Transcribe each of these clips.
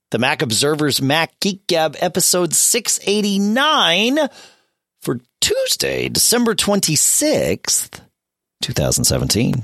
the Mac Observer's Mac Geek Gab episode 689 for Tuesday, December 26th, 2017.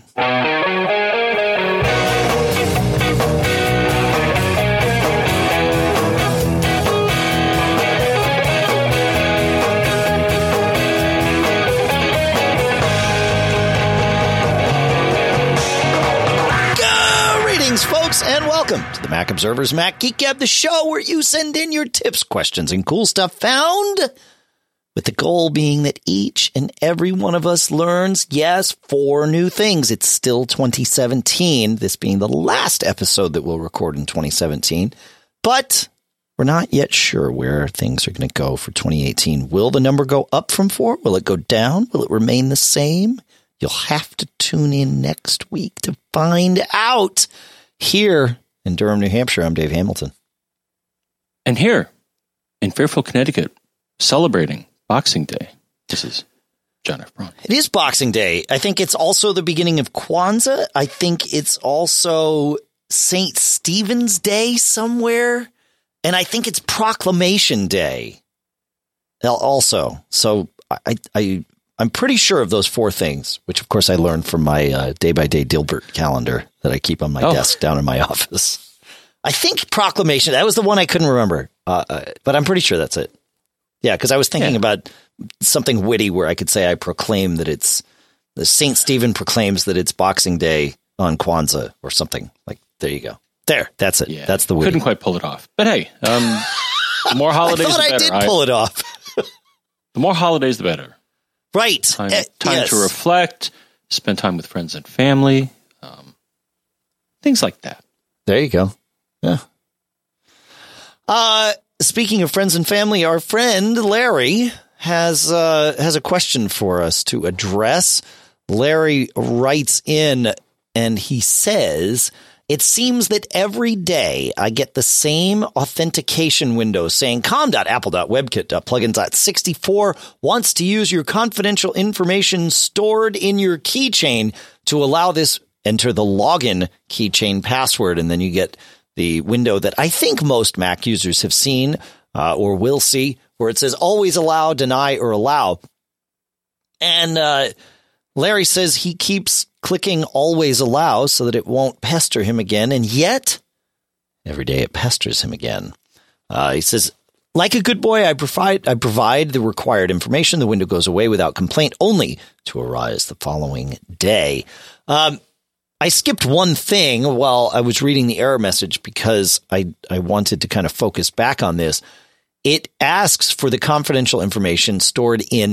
Folks, and welcome to the Mac Observer's Mac Geek Gab, the show where you send in your tips, questions, and cool stuff found, with the goal being that each and every one of us learns, yes, 4 new things. It's still 2017, this being the last episode that we'll record in 2017, but we're not yet sure where things are going to go for 2018. Will the number go up from 4? Will it go down? Will it remain the same? You'll have to tune in next week to find out. Here in Durham, New Hampshire, I'm Dave Hamilton. And here in Fairfield, Connecticut, celebrating Boxing Day, this is John F. Braun. It is Boxing Day. I think it's also the beginning of Kwanzaa. I think it's also St. Stephen's Day somewhere. And I think it's Proclamation Day also. So I'm pretty sure of those 4 things, which, of course, I learned from my day-by-day Dilbert calendar that I keep on my desk down in my office. I think Proclamation, that was the one I couldn't remember, but I'm pretty sure that's it. Yeah, because I was thinking about something witty where I could say I proclaim that it's, the St. Stephen proclaims that it's Boxing Day on Kwanzaa or something. Like, there you go. There, that's it. Yeah, that's the witty. Couldn't quite pull it off. But hey, the more holidays, the better. I did pull it off. The more holidays, the better. Right. Time to reflect, spend time with friends and family, things like that. There you go. Yeah. Speaking of friends and family, our friend Larry has a question for us to address. Larry writes in and he says, "It seems that every day I get the same authentication window saying com.apple.webkit.plugins.64 wants to use your confidential information stored in your keychain to allow this. Enter the login keychain password." And then you get the window that I think most Mac users have seen or will see, where it says always allow, deny, or allow. And Larry says he keeps clicking always allow so that it won't pester him again. And yet, every day it pesters him again. He says, like a good boy, I provide the required information. The window goes away without complaint, only to arise the following day. I skipped one thing while I was reading the error message because I wanted to kind of focus back on this. It asks for the confidential information stored in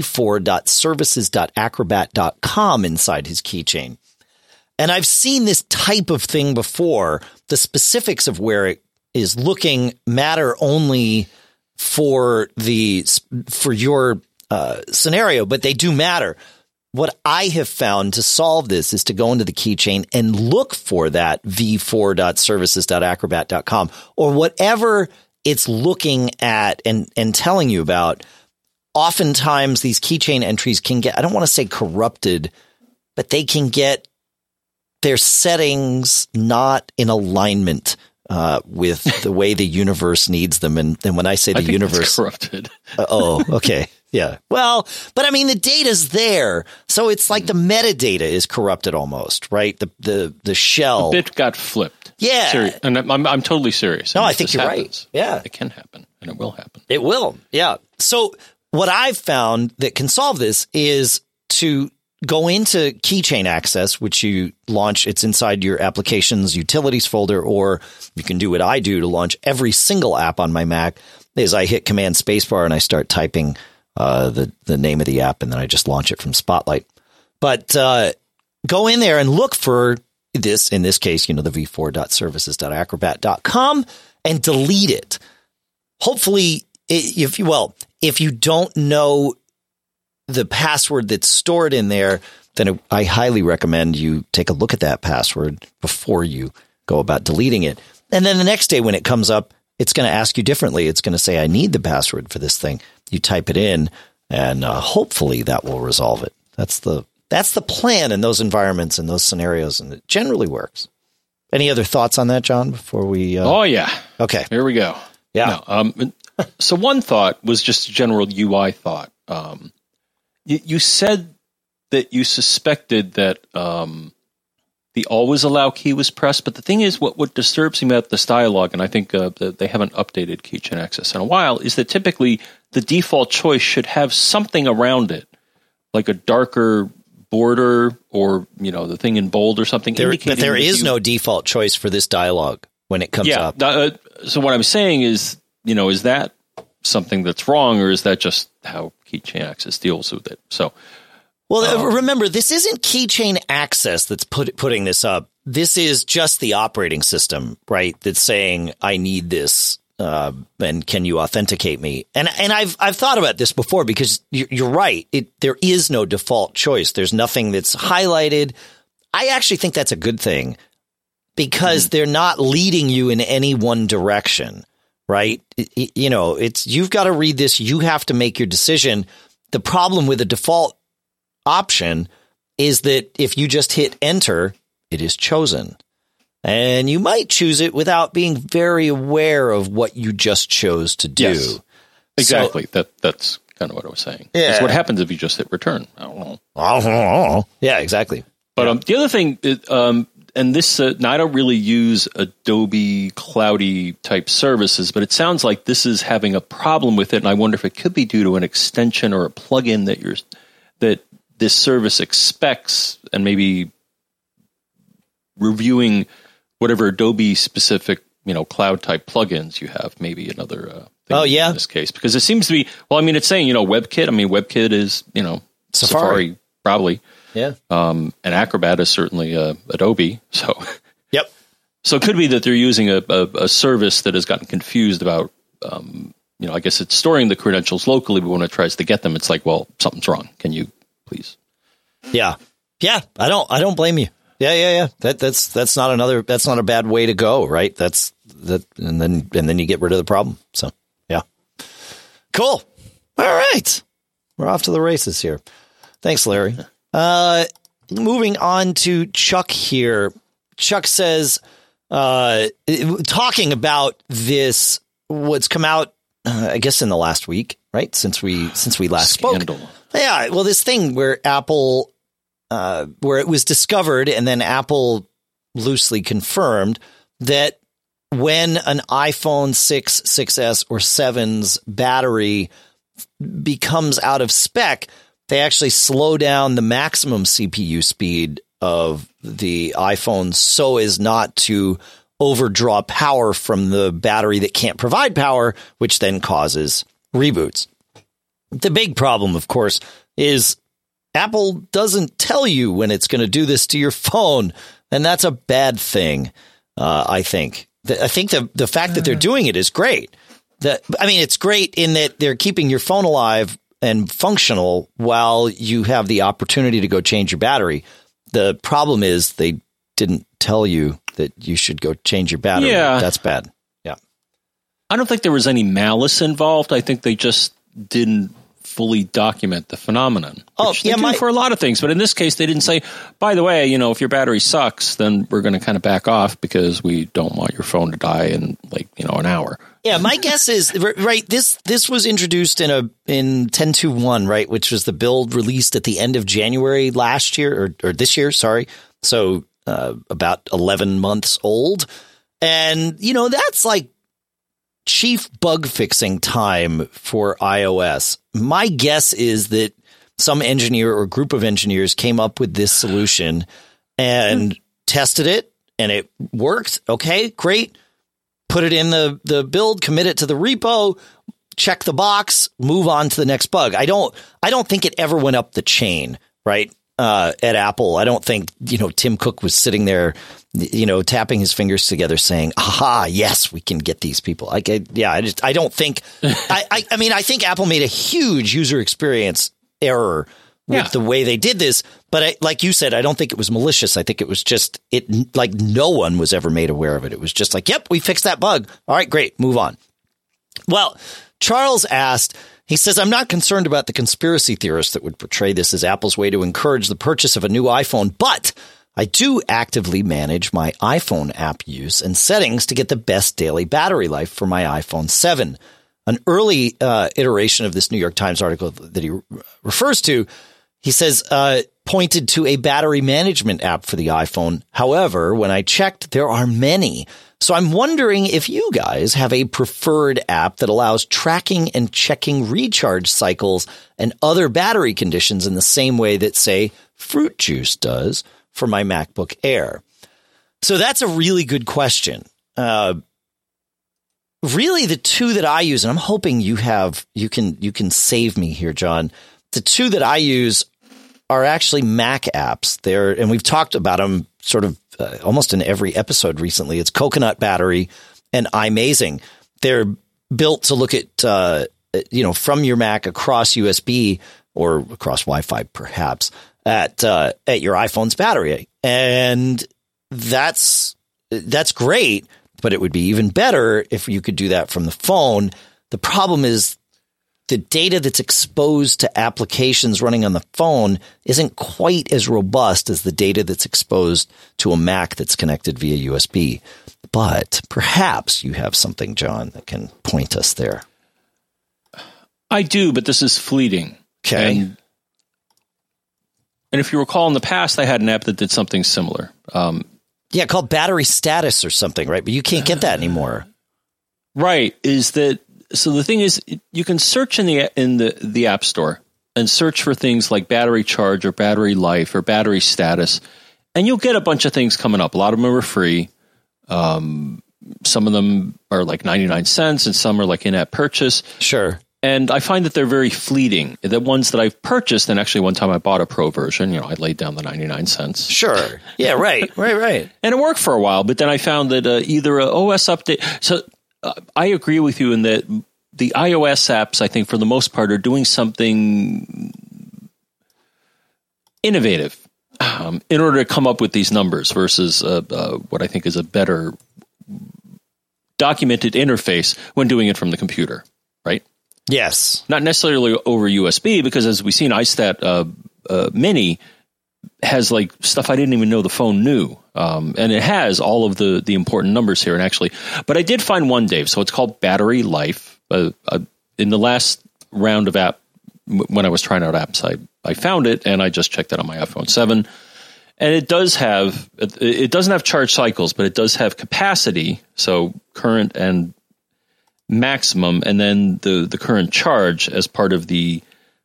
v4.services.acrobat.com inside his keychain. And I've seen this type of thing before. The specifics of where it is looking matter only for your scenario, but they do matter. What I have found to solve this is to go into the keychain and look for that v4.services.acrobat.com or whatever it's looking at and telling you about. Oftentimes these keychain entries can get, I don't want to say corrupted, but they can get their settings not in alignment with the way the universe needs them. And when I say the universe corrupted. Oh, okay. Yeah. Well, but I mean, the data's there. So it's like the metadata is corrupted almost, right? The shell. The bit got flipped. Yeah. And I'm totally serious. No, I think you're right. Yeah. It can happen and it will happen. It will. Yeah. So what I've found that can solve this is to go into Keychain Access, which you launch. It's inside your applications utilities folder, or you can do what I do to launch every single app on my Mac is I hit Command Spacebar and I start typing the name of the app, and then I just launch it from Spotlight. But go in there and look for this, in this case, the v4.services.acrobat.com, and delete it. Hopefully, if you don't know the password that's stored in there, then I highly recommend you take a look at that password before you go about deleting it. And then the next day when it comes up, it's going to ask you differently. It's going to say, I need the password for this thing. You type it in, and hopefully that will resolve it. That's the plan in those environments and those scenarios, and it generally works. Any other thoughts on that, John, before we... Oh, yeah. Okay. Here we go. Yeah. No, so one thought was just a general UI thought. You said that you suspected that the always allow key was pressed, but the thing is, what disturbs me about this dialog, and I think that they haven't updated keychain access in a while, is that typically the default choice should have something around it, like a darker border or, the thing in bold or something. But there is no default choice for this dialog when it comes up. So what I'm saying is, is that something that's wrong, or is that just how keychain access deals with it? So, well, remember, this isn't keychain access that's putting this up. This is just the operating system, right? That's saying, I need this, and can you authenticate me? And I've thought about this before, because you're right. There is no default choice. There's nothing that's highlighted. I actually think that's a good thing, because they're not leading you in any one direction, right? You've got to read this. You have to make your decision. The problem with a default option is that if you just hit enter, it is chosen. And you might choose it without being very aware of what you just chose to do. Yes, exactly. So, that's kind of what I was saying. Yeah. It's what happens if you just hit return. I don't know. Yeah, exactly. But the other thing, and this, now I don't really use Adobe Cloudy type services, but it sounds like this is having a problem with it. And I wonder if it could be due to an extension or a plugin that this service expects, and maybe reviewing whatever Adobe specific, cloud type plugins you have, maybe another thing in this case, because it seems to be, it's saying, WebKit. WebKit is, Safari probably. Yeah. And Acrobat is certainly Adobe. So, yep. So it could be that they're using a service that has gotten confused about, I guess it's storing the credentials locally, but when it tries to get them, it's like, well, something's wrong. Can you please? Yeah. Yeah. I don't blame you. Yeah. That's not a bad way to go, right? That's that. And then you get rid of the problem. So, yeah. Cool. All right. We're off to the races here. Thanks, Larry. Moving on to Chuck here. Chuck says, talking about this, what's come out, I guess in the last week, right? Since we last Scandal. spoke. Yeah. Well, this thing where Apple, where it was discovered, and then Apple loosely confirmed that when an iPhone 6, 6S, or 7's battery becomes out of spec, they actually slow down the maximum CPU speed of the iPhone so as not to overdraw power from the battery that can't provide power, which then causes reboots. The big problem, of course, is Apple doesn't tell you when it's going to do this to your phone, and that's a bad thing, I think. I think the fact that they're doing it is great. It's great in that they're keeping your phone alive and functional while you have the opportunity to go change your battery. The problem is they didn't tell you that you should go change your battery. Yeah. That's bad. Yeah. I don't think there was any malice involved. I think they just didn't fully document the phenomenon. They do for a lot of things, but in this case, they didn't say, by the way, if your battery sucks, then we're going to kind of back off because we don't want your phone to die in an hour. Yeah, my guess is right. This was introduced in 10.2.1, right, which was the build released at the end of January last year or this year. Sorry, so about 11 months old, and that's like chief bug fixing time for iOS. My guess is that some engineer or group of engineers came up with this solution and tested it, and it worked. Okay, great. Put it in the build, commit it to the repo, check the box, move on to the next bug. I don't think it ever went up the chain, right? At Apple, I don't think, Tim Cook was sitting there, tapping his fingers together saying, aha, yes, we can get these people. I don't think, I think Apple made a huge user experience error with the way they did this. But like you said, I don't think it was malicious. I think it was just no one was ever made aware of it. It was just like, yep, we fixed that bug. All right, great. Move on. Well, Charles asked, he says, I'm not concerned about the conspiracy theorists that would portray this as Apple's way to encourage the purchase of a new iPhone, but I do actively manage my iPhone app use and settings to get the best daily battery life for my iPhone 7. An early iteration of this New York Times article that he refers to, he says, pointed to a battery management app for the iPhone. However, when I checked, there are many. So I'm wondering if you guys have a preferred app that allows tracking and checking recharge cycles and other battery conditions in the same way that, say, Fruit Juice does for my MacBook Air. So that's a really good question. Really, the two that I use, and I'm hoping you can save me here, John. The two that I use are actually Mac apps. And we've talked about them sort of almost in every episode recently. It's Coconut Battery and iMazing. They're built to look at from your Mac across USB or across Wi-Fi, perhaps at your iPhone's battery, and that's great. But it would be even better if you could do that from the phone. The problem is the data that's exposed to applications running on the phone isn't quite as robust as the data that's exposed to a Mac that's connected via USB. But perhaps you have something, John, that can point us there. I do, but this is fleeting. Okay. And if you recall in the past, I had an app that did something similar. Yeah, called battery status or something, right? But you can't get that anymore. Right. So the thing is, you can search in the App Store and search for things like battery charge or battery life or battery status, and you'll get a bunch of things coming up. A lot of them are free. Some of them are like 99 cents and some are like in-app purchase. Sure. And I find that they're very fleeting. The ones that I've purchased, and actually one time I bought a Pro version, I laid down the 99 cents. Sure. Yeah, right. And it worked for a while, but then I found that either a OS update. So I agree with you in that the iOS apps, I think for the most part, are doing something innovative in order to come up with these numbers versus what I think is a better documented interface when doing it from the computer, right? Yes. Not necessarily over USB, because as we've seen, iStat Mini has like stuff I didn't even know the phone knew. And it has all of the important numbers here. And actually, but I did find one, Dave. So it's called Battery Life. In the last round of app, when I was trying out apps, I found it and I just checked it on my iPhone 7. And it doesn't have charge cycles, but it does have capacity. So current and maximum, and then the current charge as part of the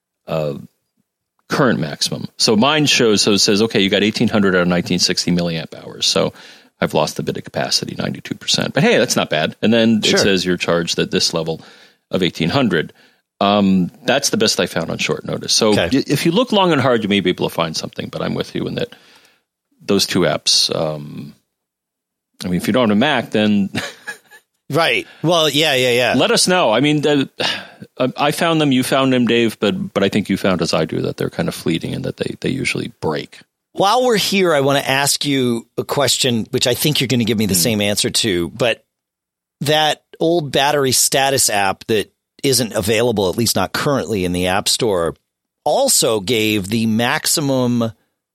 current maximum. So mine shows, so it says, okay, you got 1800 out of 1960 milliamp hours. So I've lost a bit of capacity, 92%. But hey, that's not bad. And then It says you're charged at this level of 1800. That's the best I found on short notice. So if you look long and hard, you may be able to find something, but I'm with you in that those two apps, if you don't have a Mac, then... Right. Well, yeah. Let us know. I mean, I found them, you found them, Dave, but I think you found, as I do, that they're kind of fleeting and that they usually break. While we're here, I want to ask you a question, which I think you're going to give me the same answer to, but that old battery status app that isn't available, at least not currently in the App Store, also gave the maximum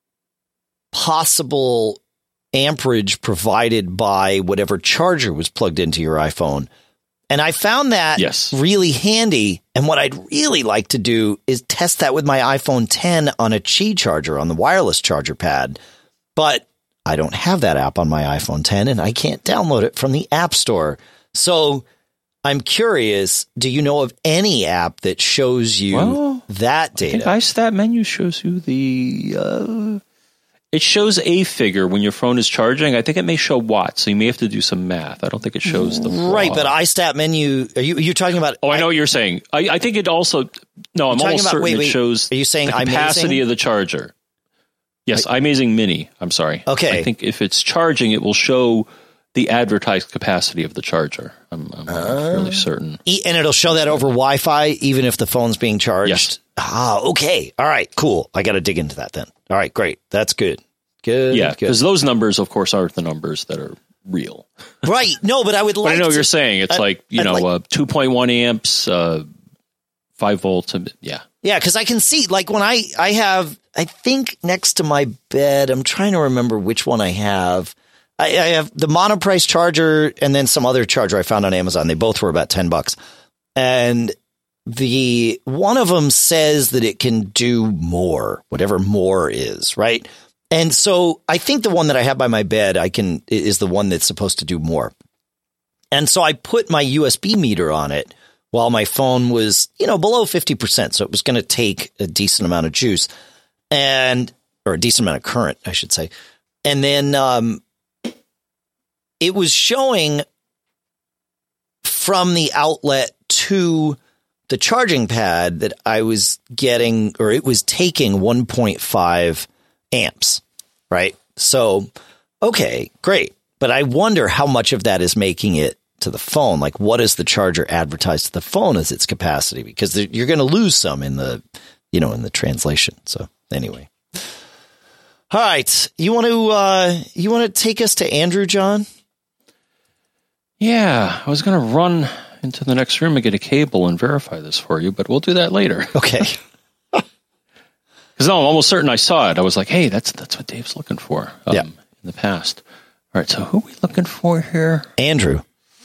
possible amperage provided by whatever charger was plugged into your iPhone. And I found that really handy. And what I'd really like to do is test that with my iPhone 10 on a Qi charger, on the wireless charger pad. But I don't have that app on my iPhone 10 and I can't download it from the App Store. So I'm curious, do you know of any app that shows you that data? I think iStat menu shows you the... It shows a figure when your phone is charging. I think it may show watts, so you may have to do some math. I don't think it shows the right, but iStat menu. You're talking about? Oh, I know what you're saying. I think it also. No, I'm almost certain it shows. Are you saying the capacity of the charger? Yes, iMazing Mini. I'm sorry. Okay. I think if it's charging, it will show the advertised capacity of the charger. I'm fairly certain. And it'll show that over Wi-Fi, even if the phone's being charged. Yes. Okay. All right. Cool. I got to dig into that then. All right. Great. That's good. Good. Yeah, because those numbers, of course, aren't the numbers that are real. Right. No, but I would like. But I know what you're saying. It's 2.1 amps, 5 volts. Yeah. Yeah, because I can see, like when I have I think next to my bed. I'm trying to remember which one I have. I have the Monoprice charger and then some other charger I found on Amazon. They both were about $10. And the one of them says that it can do more, whatever more is, right? And so I think the one that I have by my bed is the one that's supposed to do more. And so I put my USB meter on it while my phone was, below 50%. So it was going to take a decent amount of juice or a decent amount of current, I should say. And then it was showing from the outlet to the charging pad that I was getting, or it was taking 1.5 amps, right? So, okay, great. But I wonder how much of that is making it to the phone. Like, what does the charger advertise to the phone as its capacity? Because you're going to lose some in the, in the translation. So anyway. All right. You want to take us to Andrew, John? Yeah, I was going to run into the next room and get a cable and verify this for you, but we'll do that later. Okay. Because I'm almost certain I saw it. I was like, hey, that's what Dave's looking for in the past. All right, so who are we looking for here? Andrew.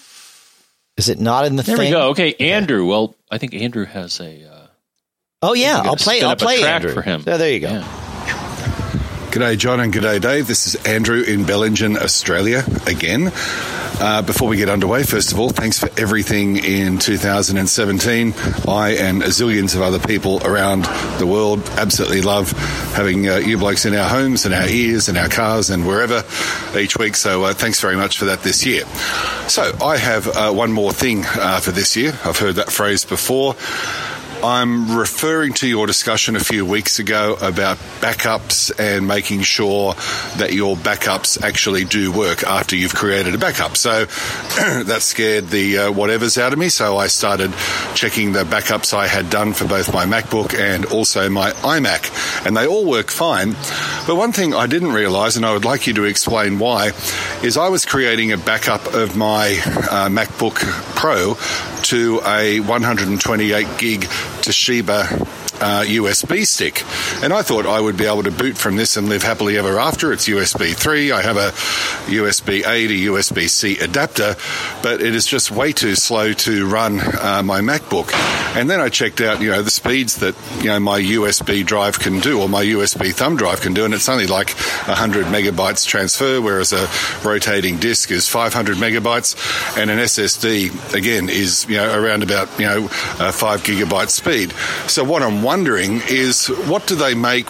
Is it not in the thing? There we go. Okay, Andrew. Well, I think Andrew has a... I'll play Andrew. For him. There you go. Yeah. G'day, John, and g'day, Dave. This is Andrew in Bellingen, Australia, again. Before we get underway, first of all, thanks for everything in 2017. I and zillions of other people around the world absolutely love having you blokes in our homes and our ears and our cars and wherever each week. So thanks very much for that this year. So I have one more thing for this year. I've heard that phrase before. I'm referring to your discussion a few weeks ago about backups and making sure that your backups actually do work after you've created a backup. So that scared the whatevers out of me. So I started checking the backups I had done for both my MacBook and also my iMac, and they all work fine. But one thing I didn't realize, and I would like you to explain why, is I was creating a backup of my MacBook Pro to a 128 gig Toshiba USB stick. And I thought I would be able to boot from this and live happily ever after. It's USB 3. I have a USB-A to USB-C adapter, but it is just way too slow to run my MacBook. And then I checked out, the speeds that, my USB drive can do, or my USB thumb drive can do, and it's only like 100 megabytes transfer, whereas a rotating disk is 500 megabytes, and an SSD, again, is, around about, 5 gigabyte speed. So what I'm wondering is, what are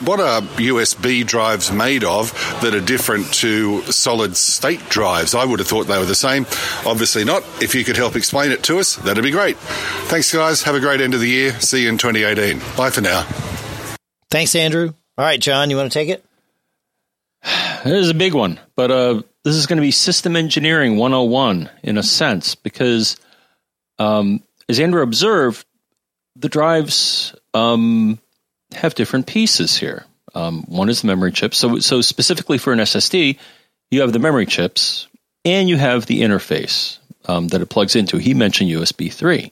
USB drives made of that are different to solid state drives? I would have thought they were the same. Obviously not. If you could help explain it to us, that'd be great. Thanks, guys. Have a great end of the year. See you in 2018. Bye for now. Thanks, Andrew. All right, John, you want to take it? This is a big one, but this is going to be System Engineering 101 in a sense, because as Andrew observed, the drives have different pieces here. One is the memory chip. So specifically for an SSD, you have the memory chips and you have the interface that it plugs into. He mentioned USB 3.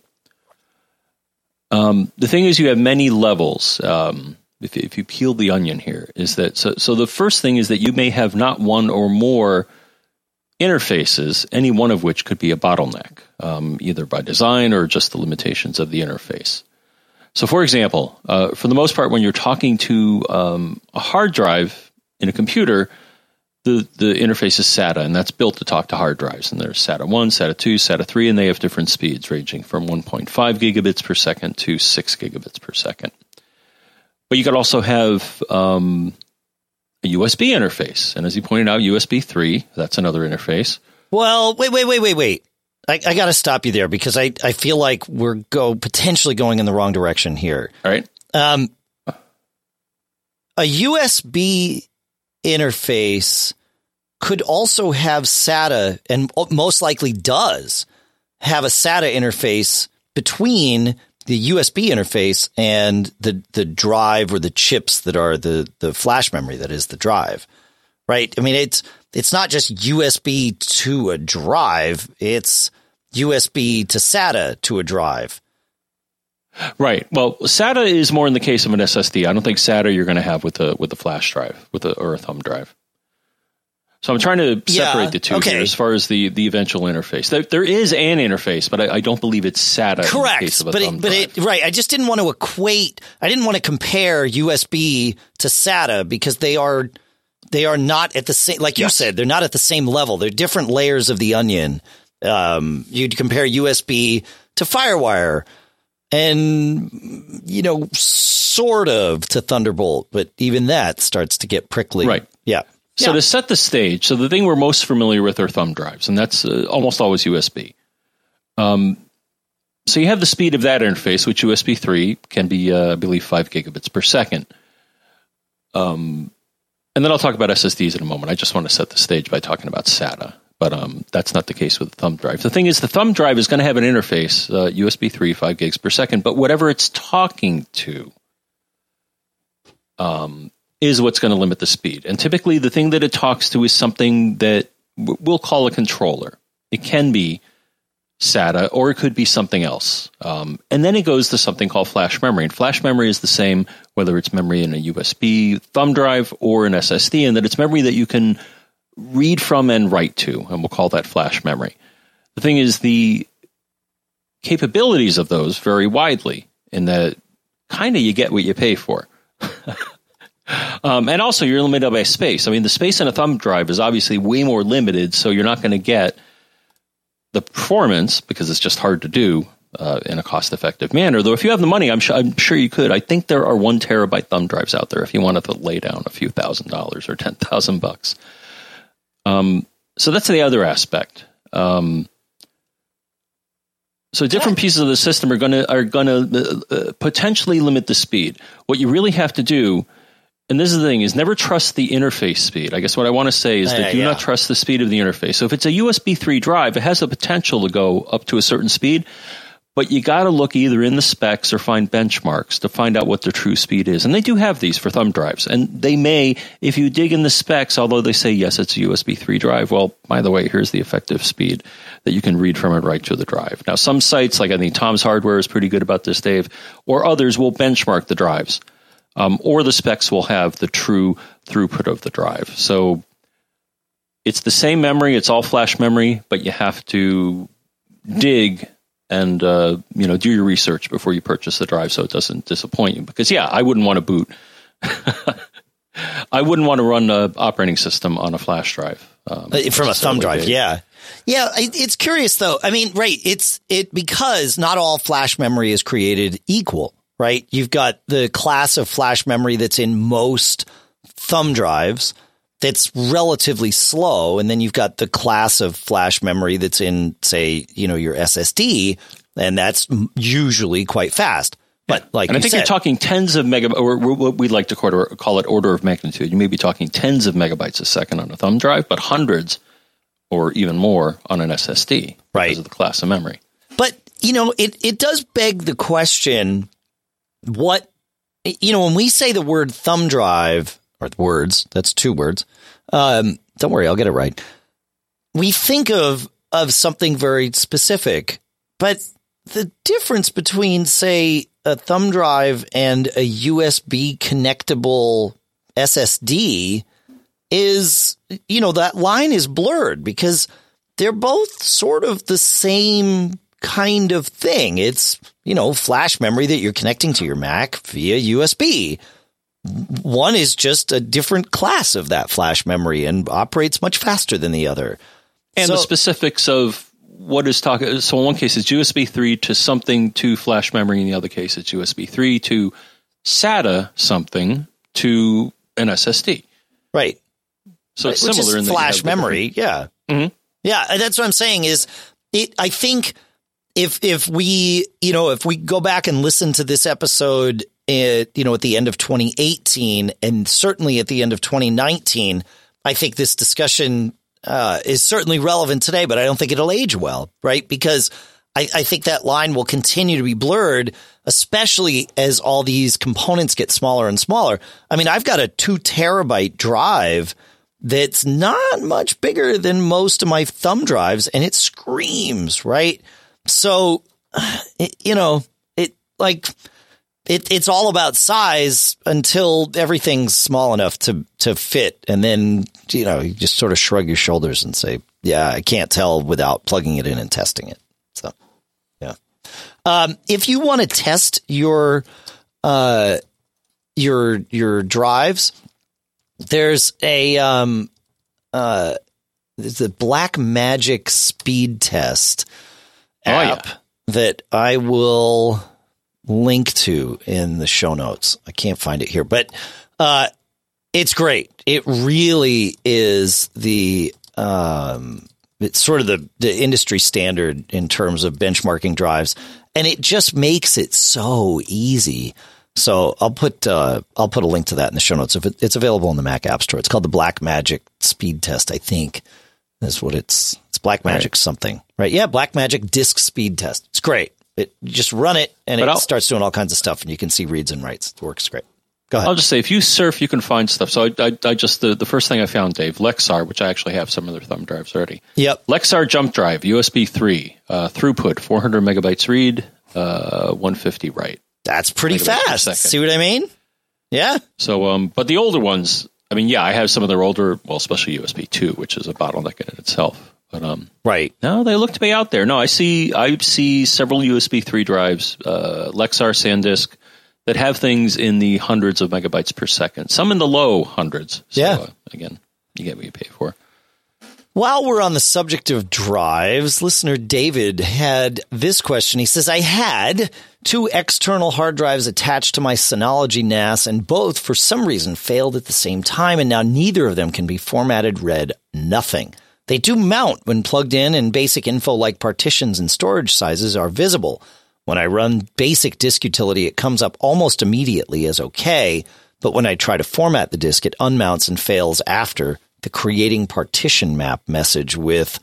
The thing is, you have many levels. If you peel the onion here, is that so the first thing is that you may have not one or more interfaces, any one of which could be a bottleneck, either by design or just the limitations of the interface. So, for example, for the most part, when you're talking to a hard drive in a computer, the interface is SATA, and that's built to talk to hard drives. And there's SATA 1, SATA 2, SATA 3, and they have different speeds ranging from 1.5 gigabits per second to 6 gigabits per second. But you could also have a USB interface. And as you pointed out, USB 3, that's another interface. Well, wait. I got to stop you there because I feel like we're potentially going in the wrong direction here. All right. A USB interface could also have SATA, and most likely does have a SATA interface between the USB interface and the drive or the chips that are the flash memory that is the drive, right? I mean, it's not just USB to a drive, it's USB to SATA to a drive. Right. Well, SATA is more in the case of an SSD. I don't think SATA you're going to have with a flash drive or a thumb drive. So I'm trying to separate the two here as far as the eventual interface. There is an interface, but I don't believe it's SATA. Correct. In the case of a thumb drive. Right. I just didn't want to equate. I didn't want to compare USB to SATA because they are not at the same. Like you said, they're not at the same level. They're different layers of the onion. You'd compare USB to FireWire, and sort of to Thunderbolt, but even that starts to get prickly. Right. Yeah. So to set the stage, so the thing we're most familiar with are thumb drives, and that's almost always USB. So you have the speed of that interface, which USB 3 can be, I believe, 5 gigabits per second. And then I'll talk about SSDs in a moment. I just want to set the stage by talking about SATA, but that's not the case with the thumb drive. The thing is, the thumb drive is going to have an interface, USB 3, 5 gigs per second, but whatever it's talking to is what's going to limit the speed. And typically the thing that it talks to is something that we'll call a controller. It can be SATA or it could be something else. And then it goes to something called flash memory. And flash memory is the same whether it's memory in a USB thumb drive or an SSD, and that it's memory that you can read from and write to, and we'll call that flash memory. The thing is, the capabilities of those vary widely in that kind of you get what you pay for. And also you're limited by space. I mean, the space in a thumb drive is obviously way more limited, so you're not going to get the performance because it's just hard to do in a cost-effective manner. Though if you have the money, I'm sure you could. I think there are 1 terabyte thumb drives out there if you wanted to lay down a few $1,000s or $10,000. So that's the other aspect. So different pieces of the system are going to potentially limit the speed. What you really have to do, and this is the thing, is never trust the interface speed. I guess what I want to say is that do not trust the speed of the interface. So if it's a USB 3 drive, it has the potential to go up to a certain speed, but you got to look either in the specs or find benchmarks to find out what the true speed is. And they do have these for thumb drives. And they may, if you dig in the specs, although they say, yes, it's a USB 3 drive, well, by the way, here's the effective speed that you can read from and write to the drive. Now, some sites, like I think Tom's Hardware is pretty good about this, Dave, or others will benchmark the drives. Or the specs will have the true throughput of the drive. So it's the same memory, it's all flash memory, but you have to dig and do your research before you purchase the drive so it doesn't disappoint you. Because I wouldn't want to boot. I wouldn't want to run an operating system on a flash drive from a thumb drive. Yeah. It's curious though. I mean, right? Because not all flash memory is created equal. Right. You've got the class of flash memory that's in most thumb drives that's relatively slow. And then you've got the class of flash memory that's in, say, your SSD, and that's usually quite fast. But I think you're talking tens of megabytes, or what we'd like to call it order of magnitude. You may be talking tens of megabytes a second on a thumb drive, but hundreds or even more on an SSD because of the class of memory. But, it does beg the question, when we say the word thumb drive, or words, that's 2 words. Don't worry, I'll get it right. We think of something very specific, but the difference between, say, a thumb drive and a USB connectable SSD is, that line is blurred because they're both sort of the same kind of thing. It's, flash memory that you're connecting to your Mac via USB. One is just a different class of that flash memory and operates much faster than the other. And the specifics of what is talking. So in one case, it's USB 3 to something to flash memory. In the other case, it's USB 3 to SATA something to an SSD. Right. So it's similar in the flash memory. Yeah. Mm-hmm. Yeah. That's what I'm saying is I think if we go back and listen to this episode, at the end of 2018 and certainly at the end of 2019, I think this discussion is certainly relevant today, but I don't think it'll age well, right? Because I think that line will continue to be blurred, especially as all these components get smaller and smaller. I mean, I've got a 2 terabyte drive that's not much bigger than most of my thumb drives, and it screams, right? So, like it's all about size until everything's small enough to fit. And then, you just sort of shrug your shoulders and say, yeah, I can't tell without plugging it in and testing it. So, yeah. If you want to test your drives, there's the Blackmagic speed test app that I will link to in the show notes. I can't find it here, but it's great. It really is it's sort of the industry standard in terms of benchmarking drives, and it just makes it so easy. So I'll put a link to that in the show notes. If it's available in the Mac App Store. It's called the Blackmagic Speed Test, I think. That's what it's Blackmagic something, right? Yeah, Blackmagic Disk Speed Test. It's great. You just run it, and it starts doing all kinds of stuff, and you can see reads and writes. It works great. Go ahead. I'll just say, if you surf, you can find stuff. So I just the first thing I found, Dave, Lexar, which I actually have some of their thumb drives already. Yep. Lexar Jump Drive, USB 3, throughput 400 megabytes read, 150 write. That's pretty fast. See what I mean? Yeah. So, but the older ones, I mean, yeah, I have some of their older, well, especially USB 2, which is a bottleneck in itself. But right. No, they look to be out there. No, I see several USB 3 drives, Lexar, SanDisk, that have things in the hundreds of megabytes per second. Some in the low hundreds. So, yeah. Again, you get what you pay for. While we're on the subject of drives, listener David had this question. He says, I had 2 external hard drives attached to my Synology NAS, and both, for some reason, failed at the same time, and now neither of them can be formatted, read, nothing. They do mount when plugged in, and basic info like partitions and storage sizes are visible. When I run basic disk utility, it comes up almost immediately as okay, but when I try to format the disk, it unmounts and fails after the creating partition map message with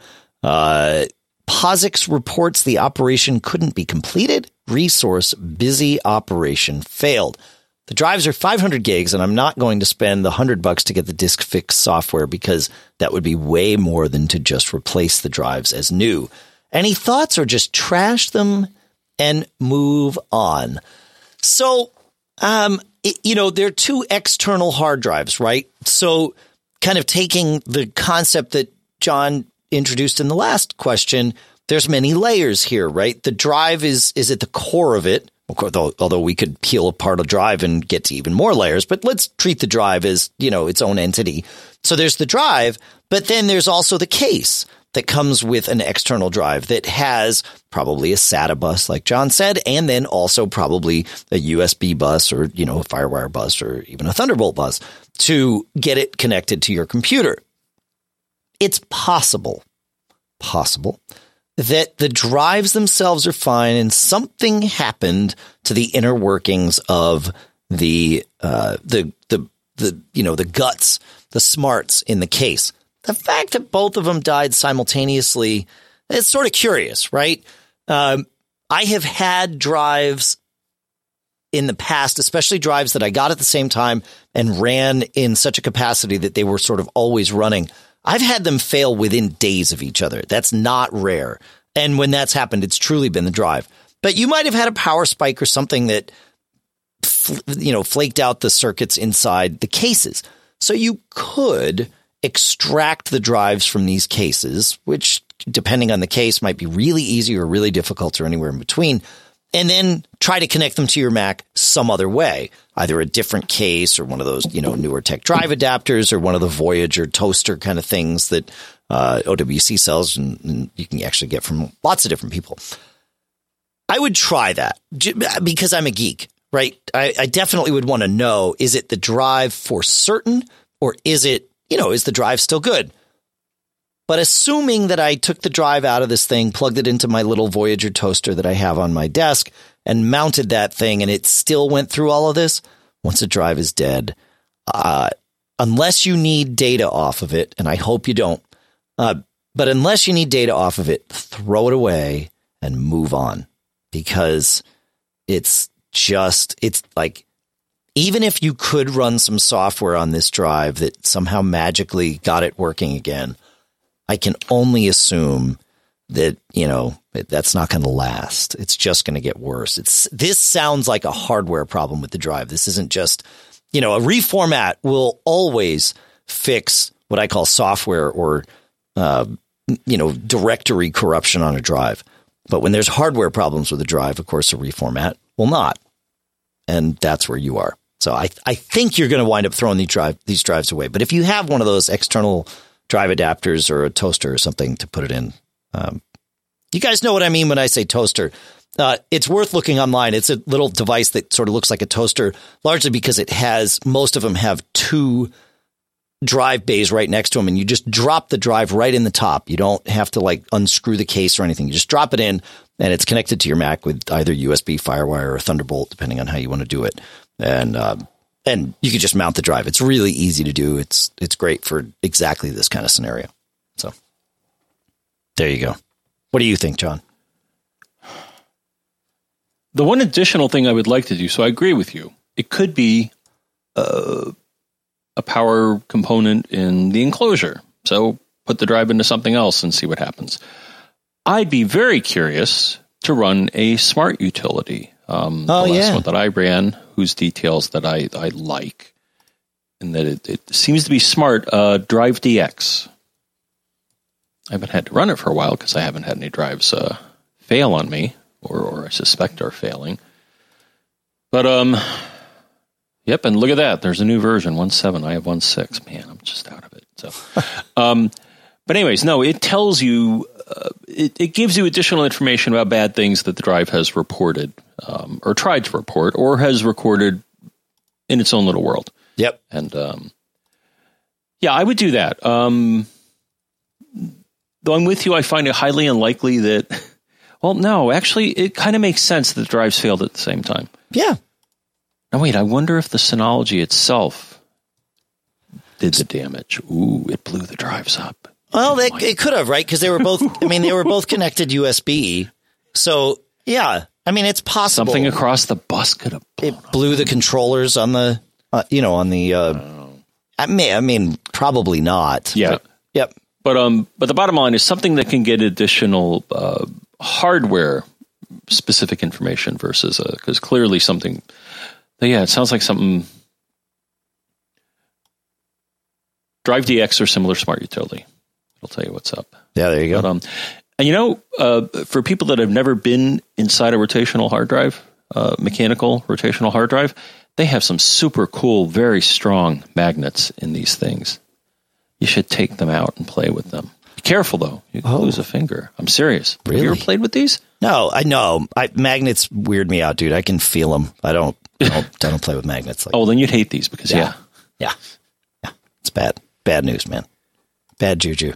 POSIX reports the operation couldn't be completed. Resource busy, operation failed. The drives are 500 gigs, and I'm not going to spend the $100 to get the disk fix software because that would be way more than to just replace the drives as new. Any thoughts, or just trash them and move on? So, there are 2 external hard drives, right? So kind of taking the concept that John introduced in the last question, there's many layers here, right? The drive is at the core of it, although we could peel apart a drive and get to even more layers, but let's treat the drive as, its own entity. So there's the drive, but then there's also the case that comes with an external drive that has probably a SATA bus, like John said, and then also probably a USB bus or, a FireWire bus or even a Thunderbolt bus to get it connected to your computer. It's possible that the drives themselves are fine and something happened to the inner workings of the guts, the smarts in the case. The fact that both of them died simultaneously, it's sort of curious, right? I have had drives in the past, especially drives that I got at the same time and ran in such a capacity that they were sort of always running. I've had them fail within days of each other. That's not rare. And when that's happened, it's truly been the drive. But you might have had a power spike or something that, flaked out the circuits inside the cases. So you could extract the drives from these cases, which, depending on the case, might be really easy or really difficult or anywhere in between, and then try to connect them to your Mac some other way, either a different case or one of those, newer tech drive adapters or one of the Voyager toaster kind of things that OWC sells and you can actually get from lots of different people. I would try that because I'm a geek, right? I definitely would want to know, is it the drive for certain, or is it, is the drive still good? But assuming that I took the drive out of this thing, plugged it into my little Voyager toaster that I have on my desk, and mounted that thing, and it still went through all of this, once a drive is dead, unless you need data off of it, and I hope you don't, but unless you need data off of it, throw it away and move on, because it's like, even if you could run some software on this drive that somehow magically got it working again, I can only assume that, that's not going to last. It's just going to get worse. This sounds like a hardware problem with the drive. This isn't just, a reformat will always fix what I call software or, directory corruption on a drive. But when there's hardware problems with a drive, of course, a reformat will not. And that's where you are. So I think you're going to wind up throwing these drives away. But if you have one of those external drive adapters or a toaster or something to put it in, you guys know what I mean when I say toaster. It's worth looking online. It's a little device that sort of looks like a toaster, largely because most of them have two drive bays right next to them, and you just drop the drive right in the top. You don't have to unscrew the case or anything. You just drop it in, and it's connected to your Mac with either USB, FireWire, or Thunderbolt, depending on how you want to do it. And you can just mount the drive. It's really easy to do. It's great for exactly this kind of scenario. So there you go. What do you think, John? The one additional thing I would like to do, so I agree with you. It could be a power component in the enclosure. So put the drive into something else and see what happens. I'd be very curious to run a smart utility. The last one that I ran, whose details that I like, and that it seems to be smart, Drive DX. I haven't had to run it for a while because I haven't had any drives fail on me, or I suspect are failing. But yep, and look at that. There's a new version, 1.7. I have 1.6. Man, I'm just out of it. So, but anyways, no, it tells you, it gives you additional information about bad things that the drive has reported, or tried to report, or has recorded in its own little world. Yep. And I would do that. Though I'm with you, I find it highly unlikely that. Well, no, actually, it kind of makes sense that the drives failed at the same time. Yeah. Now, wait, I wonder if the Synology itself did the damage. Ooh, it blew the drives up. Well, it could have, right? Because they were both, they were both connected USB. So, yeah, it's possible. Something across the bus could have blown It blew the controllers on the, probably not. Yeah. But, yep. But the bottom line is something that can get additional hardware specific information versus because clearly something. Yeah, it sounds like something. Drive DX or similar smart utility. It'll tell you what's up. Yeah, there you go. But, and for people that have never been inside a rotational hard drive, mechanical rotational hard drive, they have some super cool, very strong magnets in these things. You should take them out and play with them. Be careful, though. You can lose a finger. I'm serious. Really? Have you ever played with these? No, I know. Magnets weird me out, dude. I can feel them. I don't play with magnets. Then you'd hate these because, yeah. It's bad. Bad news, man. Bad juju.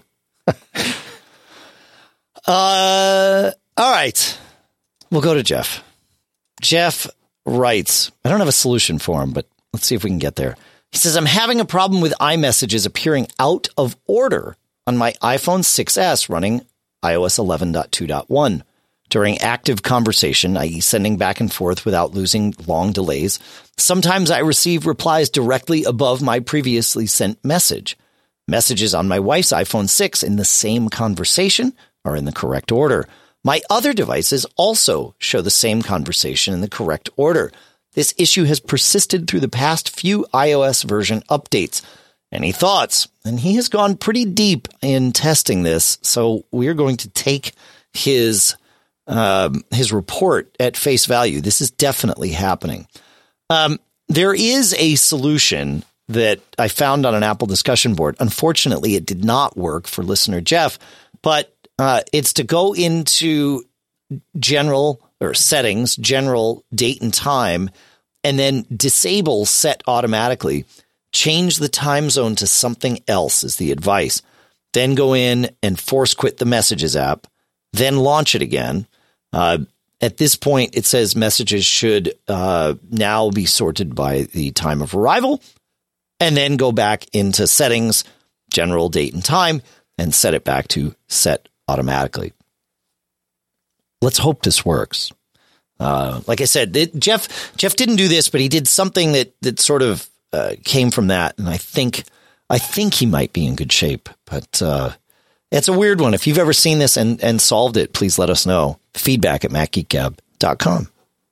All right. We'll go to Jeff. Jeff writes, I don't have a solution for him, but let's see if we can get there. He says, I'm having a problem with iMessages appearing out of order on my iPhone 6S running iOS 11.2.1. During active conversation, i.e. sending back and forth without losing long delays, sometimes I receive replies directly above my previously sent message. Messages on my wife's iPhone 6 in the same conversation are in the correct order. My other devices also show the same conversation in the correct order. This issue has persisted through the past few iOS version updates. Any thoughts? And he has gone pretty deep in testing this, so we're going to take his report at face value. This is definitely happening. There is a solution that I found on an Apple discussion board. Unfortunately, it did not work for listener Jeff, but it's to go into general or settings, general date and time, and then disable set automatically. Change the time zone to something else is the advice. Then go in and force quit the Messages app, then launch it again. At this point, it says messages should now be sorted by the time of arrival, and then go back into settings, general date and time, and set it back to set automatically. Let's hope this works. Like I said, Jeff didn't do this, but he did something that sort of came from that, and I think he might be in good shape. But It's a weird one. If you've ever seen this and solved it, please let us know. Feedback at MacGeekGab.com.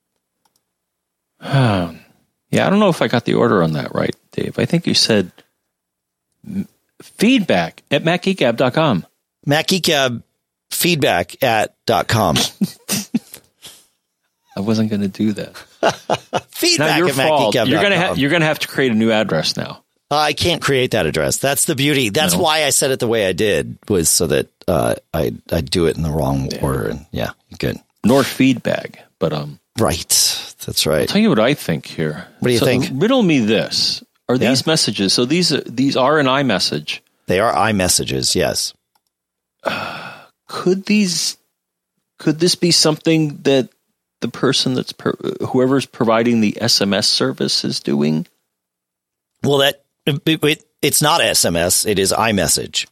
Yeah, I don't know if I got the order on that right, Dave. I think you said feedback at MacGeekGab.com. MacGeekGab feedback at.com. I wasn't going to do that. Feedback your at fault. MacGeekGab.com. You're gonna have to create a new address now. I can't create that address. That's the beauty. That's why I said it the way I did, was so that I do it in the wrong order. And good. Nor feedback, but right. That's right. I'll tell you what I think here. What do you think? Riddle me this: are these messages? So these are an iMessage. They are iMessages. Yes. Could this be something that the person whoever's providing the SMS service is doing? Well, it's not SMS. It is iMessage.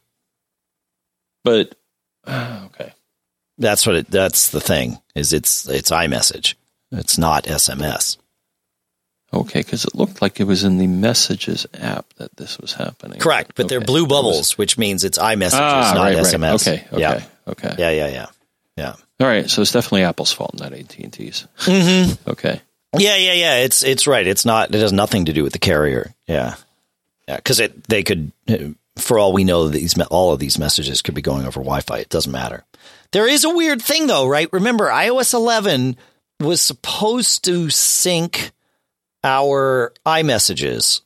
But okay, that's the thing. Is it's iMessage. It's not SMS. Okay, because it looked like it was in the Messages app that this was happening. Correct, but they're blue bubbles, which means it's iMessage, not SMS. Right. Okay. Yeah. All right, so it's definitely Apple's fault, not AT&T's. Mm-hmm. Okay. Yeah. It's right. It's not. It has nothing to do with the carrier. Yeah. Because they could, for all we know, all of these messages could be going over Wi-Fi. It doesn't matter. There is a weird thing, though, right? Remember, iOS 11 was supposed to sync our iMessages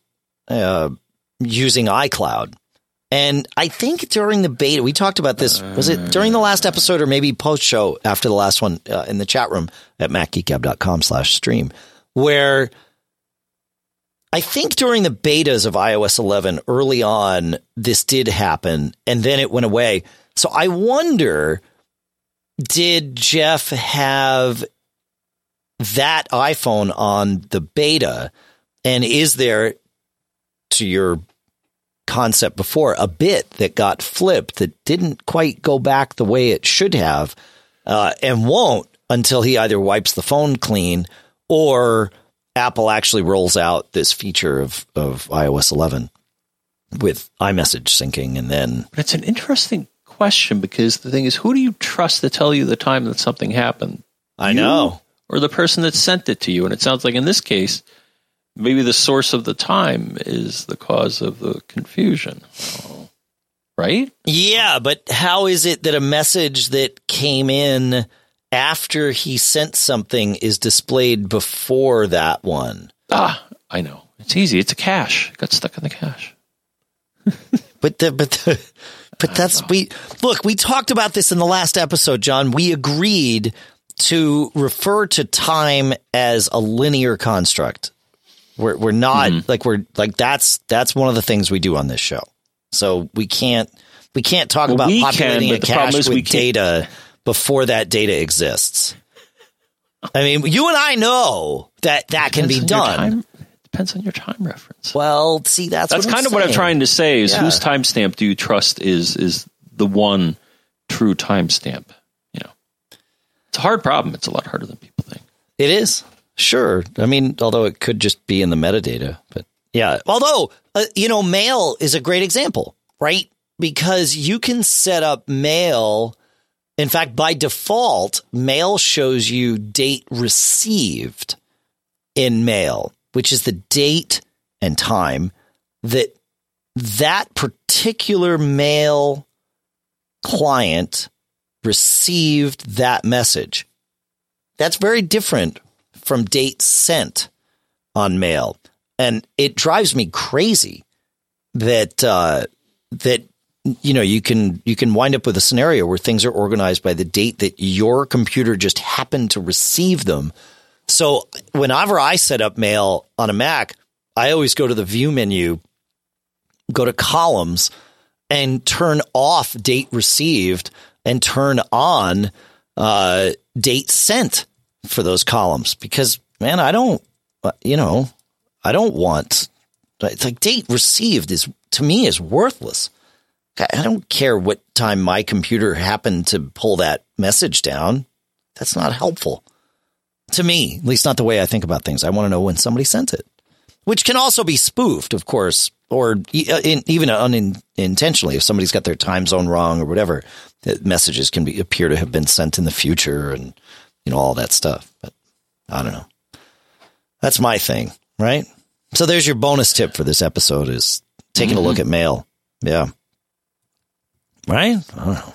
using iCloud. And I think during the beta, we talked about this. Was it during the last episode or maybe post-show after the last one in the chat room at MacGeekGab.com/stream, where I think during the betas of iOS 11 early on, this did happen and then it went away. So I wonder, did Jeff have that iPhone on the beta? And is there, to your concept before, a bit that got flipped that didn't quite go back the way it should have and won't until he either wipes the phone clean or Apple actually rolls out this feature of iOS 11 with iMessage syncing? And then it's an interesting question, because the thing is, who do you trust to tell you the time that something happened? I know. Or the person that sent it to you? And it sounds like in this case, maybe the source of the time is the cause of the confusion. Right? Yeah, but how is it that a message that came in after he sent something is displayed before that one? I know. It's easy. It's a cache. It got stuck in the cache. But we talked about this in the last episode, John. We agreed to refer to time as a linear construct. We're not that's one of the things we do on this show. So we can't talk about populating a cache with data before that data exists. I mean, you and I know that can be done. Depends on your time reference. Well, see, that's kind of what I'm trying to say is whose timestamp do you trust is the one true timestamp? It's a hard problem. It's a lot harder than people think. It is. Sure. I mean, although it could just be in the metadata, but yeah. Although, Mail is a great example, right? Because you can set up Mail. In fact, by default, Mail shows you date received in Mail, which is the date and time that particular Mail client received that message. That's very different from date sent on Mail. And it drives me crazy that you can wind up with a scenario where things are organized by the date that your computer just happened to receive them. So whenever I set up Mail on a Mac, I always go to the view menu, go to columns, and turn off date received and turn on date sent for those columns, because, man, I don't want, it's like date received to me is worthless. I don't care what time my computer happened to pull that message down. That's not helpful to me, at least not the way I think about things. I want to know when somebody sent it, which can also be spoofed, of course. or even unintentionally, if somebody's got their time zone wrong or whatever, messages can appear to have been sent in the future and, all that stuff. But I don't know. That's my thing, right? So there's your bonus tip for this episode is taking a look at mail. Yeah. Right? I don't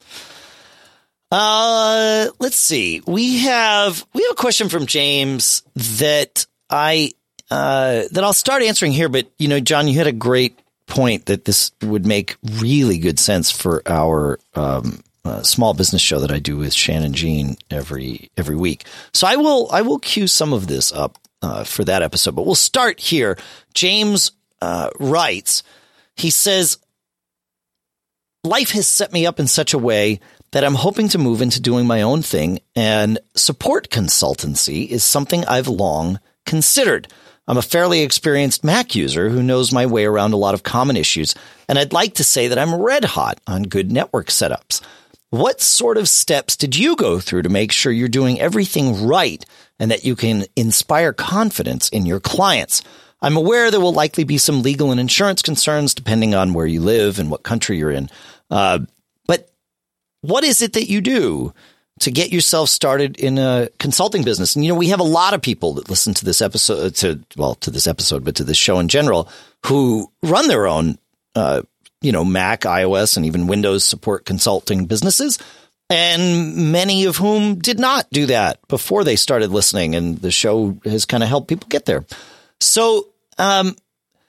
know. Let's see. We have a question from James that I'll start answering here, but John, you had a great point that this would make really good sense for our small business show that I do with Shannon Jean every week. So I will cue some of this up for that episode, but we'll start here. James writes, he says, life has set me up in such a way that I'm hoping to move into doing my own thing, and support consultancy is something I've long considered. I'm a fairly experienced Mac user who knows my way around a lot of common issues, and I'd like to say that I'm red hot on good network setups. What sort of steps did you go through to make sure you're doing everything right and that you can inspire confidence in your clients? I'm aware there will likely be some legal and insurance concerns depending on where you live and what country you're in. But what is it that you do to get yourself started in a consulting business? And, we have a lot of people that listen to this episode, to this episode, but to this show in general, who run their own, Mac, iOS, and even Windows support consulting businesses. And many of whom did not do that before they started listening. And the show has kind of helped people get there. So, I've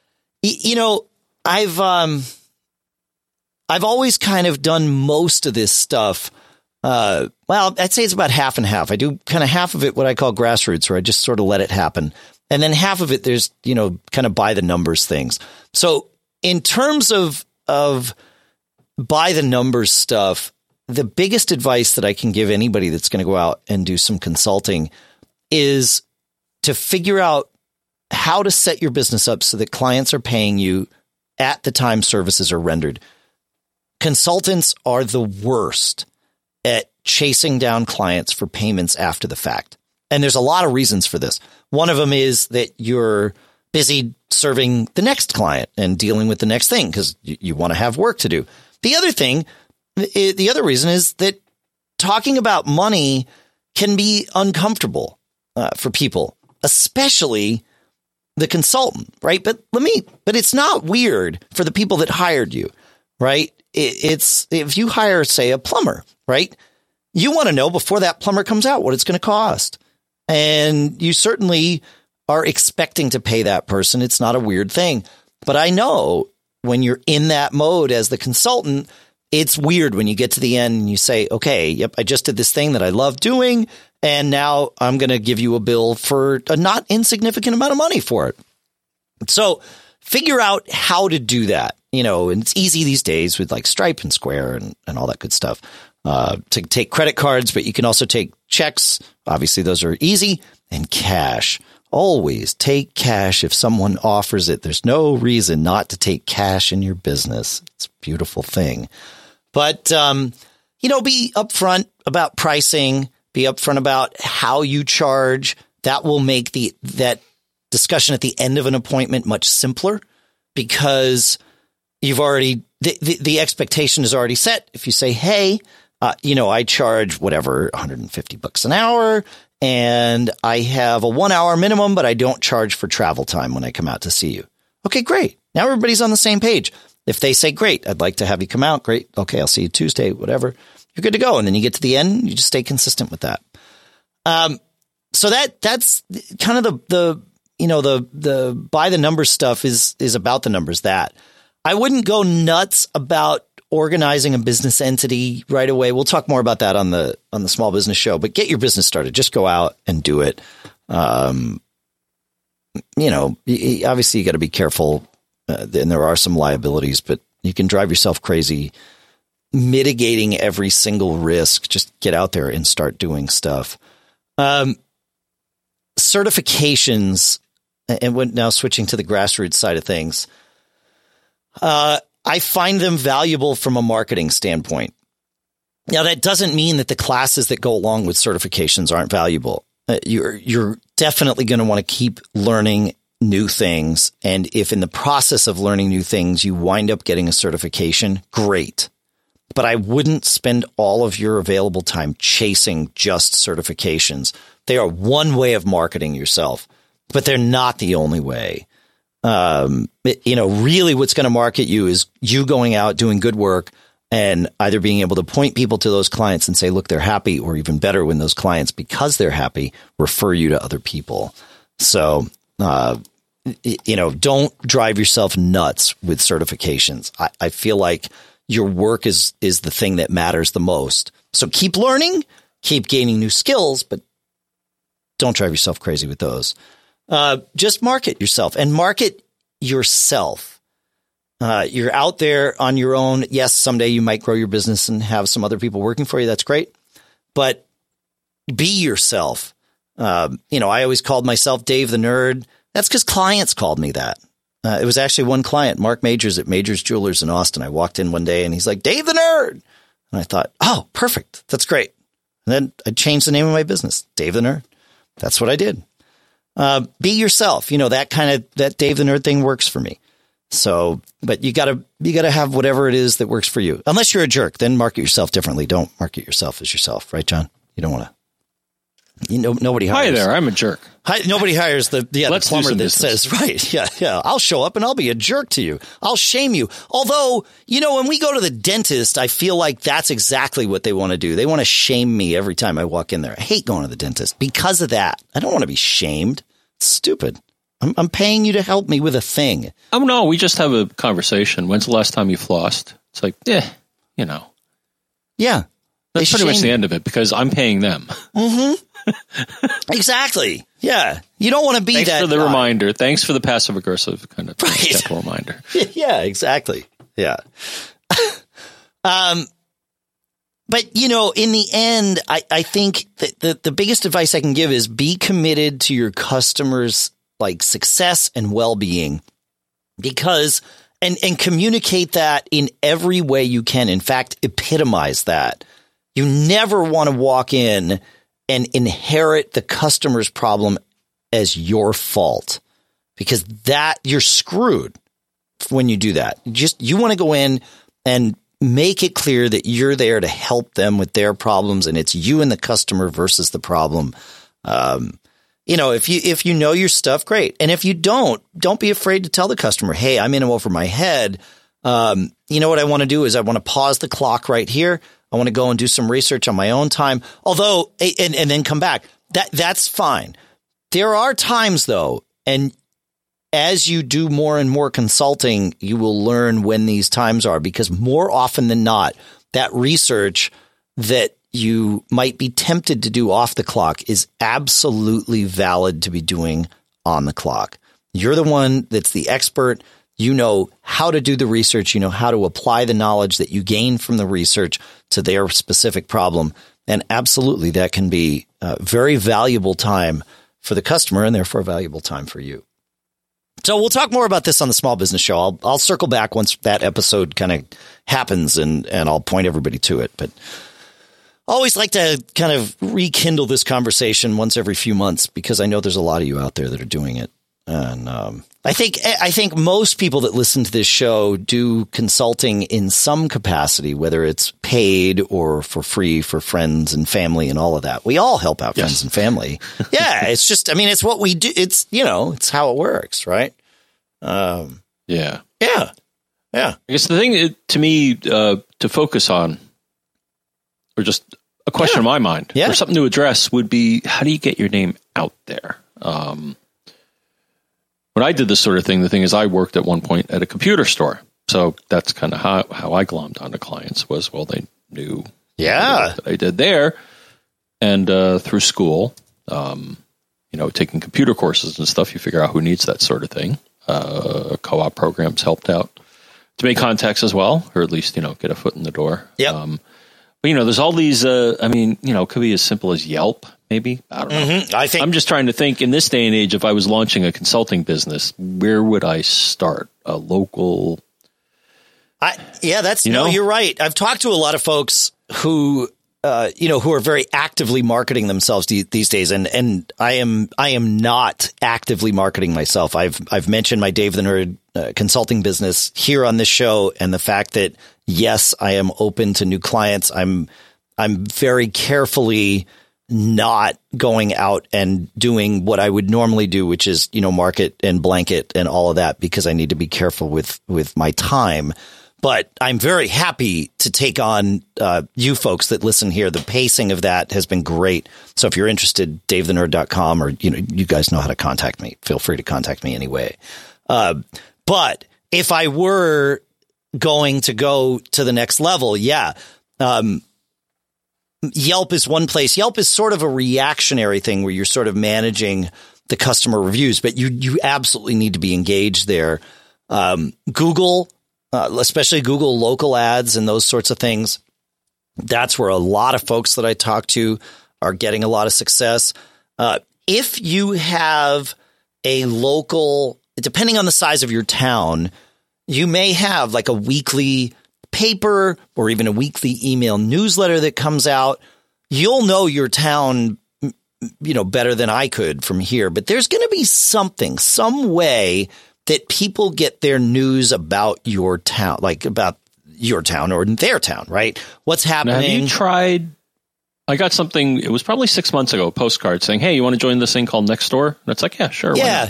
always kind of done most of this stuff. I'd say it's about half and half. I do kind of half of it, what I call grassroots, where I just sort of let it happen. And then half of it, there's, kind of by the numbers things. So in terms of by the numbers stuff, the biggest advice that I can give anybody that's going to go out and do some consulting is to figure out how to set your business up so that clients are paying you at the time services are rendered. Consultants are the worst at chasing down clients for payments after the fact. And there's a lot of reasons for this. One of them is that you're busy serving the next client and dealing with the next thing because you want to have work to do. The other reason is that talking about money can be uncomfortable for people, especially the consultant, right? But it's not weird for the people that hired you, right? It's if you hire, say, a plumber, right? You want to know before that plumber comes out what it's going to cost. And you certainly are expecting to pay that person. It's not a weird thing. But I know when you're in that mode as the consultant, it's weird when you get to the end and you say, okay, yep, I just did this thing that I love doing. And now I'm going to give you a bill for a not insignificant amount of money for it. So figure out how to do that, and it's easy these days with like Stripe and Square and all that good stuff to take credit cards, but you can also take checks. Obviously, those are easy, and cash. Always take cash if someone offers it. There's no reason not to take cash in your business. It's a beautiful thing. But, be upfront about pricing, be upfront about how you charge. That will make that discussion at the end of an appointment much simpler because you've already, the expectation is already set. If you say, hey, I charge whatever, $150 an hour. And I have a 1 hour minimum, but I don't charge for travel time when I come out to see you. Okay, great. Now everybody's on the same page. If they say, great, I'd like to have you come out. Great. Okay, I'll see you Tuesday, whatever. You're good to go. And then you get to the end, you just stay consistent with that. So that's kind of the by the numbers stuff is about the numbers. That I wouldn't go nuts about organizing a business entity right away. We'll talk more about that on the small business show, but get your business started. Just go out and do it. Obviously you got to be careful. And there are some liabilities, but you can drive yourself crazy mitigating every single risk. Just get out there and start doing stuff. Certifications, and now switching to the grassroots side of things. I find them valuable from a marketing standpoint. Now, that doesn't mean that the classes that go along with certifications aren't valuable. You're definitely going to want to keep learning new things. And if in the process of learning new things, you wind up getting a certification, great. But I wouldn't spend all of your available time chasing just certifications. They are one way of marketing yourself, but they're not the only way. Really what's going to market you is you going out, doing good work, and either being able to point people to those clients and say, look, they're happy, or even better, when those clients, because they're happy, refer you to other people. So, don't drive yourself nuts with certifications. I feel like your work is the thing that matters the most. So keep learning, keep gaining new skills, but don't drive yourself crazy with those. Just market yourself and market yourself. You're out there on your own. Yes, someday you might grow your business and have some other people working for you. That's great. But be yourself. I always called myself Dave the Nerd. That's because clients called me that. It was actually one client, Mark Majors at Majors Jewelers in Austin. I walked in one day and he's like, Dave the Nerd. And I thought, oh, perfect. That's great. And then I changed the name of my business, Dave the Nerd. That's what I did. Be yourself. That Dave the Nerd thing works for me. So, but you gotta have whatever it is that works for you. Unless you're a jerk, then market yourself differently. Don't market yourself as yourself, right, John? You don't want to. Nobody hires. Hi there, I'm a jerk. Nobody hires the plumber that says, right, yeah, I'll show up and I'll be a jerk to you. I'll shame you. Although, when we go to the dentist, I feel like that's exactly what they want to do. They want to shame me every time I walk in there. I hate going to the dentist because of that. I don't want to be shamed. It's stupid. I'm paying you to help me with a thing. Oh, no, we just have a conversation. When's the last time you flossed? It's like, Yeah. That's pretty much the end of it because I'm paying them. Mm-hmm. Exactly. Yeah. You don't want to be Thanks that. Thanks for the reminder. Thanks for the passive aggressive kind of gentle reminder. Yeah, exactly. Yeah. But, in the end, I think that the biggest advice I can give is be committed to your customers' success and well-being, because and communicate that in every way you can. In fact, epitomize that. You never want to walk in and inherit the customer's problem as your fault, because that you're screwed when you do that. You want to go in and make it clear that you're there to help them with their problems, and it's you and the customer versus the problem. If you know your stuff, great. And if you don't be afraid to tell the customer, hey, I'm in over my head. What I want to do is I want to pause the clock right here. I want to go and do some research on my own time. Although, and then come back. That's fine. There are times though, and as you do more and more consulting, you will learn when these times are, because more often than not, that research that you might be tempted to do off the clock is absolutely valid to be doing on the clock. You're the one that's the expert. You know how to do the research. You know how to apply the knowledge that you gain from the research to their specific problem. And absolutely, that can be very valuable time for the customer and therefore valuable time for you. So we'll talk more about this on the Small Business Show. I'll circle back once that episode kind of happens and I'll point everybody to it. But I always like to kind of rekindle this conversation once every few months, because I know there's a lot of you out there that are doing it. And I think most people that listen to this show do consulting in some capacity, whether it's paid or for free for friends and family and all of that. We all help out friends and family. Yeah, it's just, it's what we do. It's, it's how it works, right? Yeah. Yeah. I guess the thing to me to focus on, or just a question in my mind, or something to address, would be, how do you get your name out there? When I did this sort of thing, the thing is I worked at one point at a computer store. So that's kind of how I glommed onto clients was, well, they knew that I did there. And through school, taking computer courses and stuff, you figure out who needs that sort of thing. Co-op programs helped out to make contacts as well, or at least, get a foot in the door. Yeah. But, there's all these, it could be as simple as Yelp. Maybe. I don't know. I'm just trying to think in this day and age, if I was launching a consulting business, where would I start? A local? You're right. I've talked to a lot of folks who who are very actively marketing themselves these days. And I am not actively marketing myself. I've mentioned my Dave the Nerd consulting business here on this show, and the fact that, yes, I am open to new clients. I'm very carefully not going out and doing what I would normally do, which is, market and blanket and all of that, because I need to be careful with my time. But I'm very happy to take on you folks that listen here. The pacing of that has been great. So if you're interested, davethenerd.com, or, you guys know how to contact me. Feel free to contact me anyway. But if I were going to go to the next level, Yelp is one place. Yelp is sort of a reactionary thing where you're sort of managing the customer reviews, but you absolutely need to be engaged there. Google, especially Google local ads and those sorts of things. That's where a lot of folks that I talk to are getting a lot of success. If you have a local, depending on the size of your town, you may have like a weekly paper or even a weekly email newsletter that comes out. You'll know your town, better than I could from here, but there's going to be some way that people get their news about your town, like about your town or their town, right? What's happening? Now, have you tried? I got something, it was probably 6 months ago, a postcard saying, hey, you want to join this thing called Nextdoor? And it's like, yeah, sure. Yeah.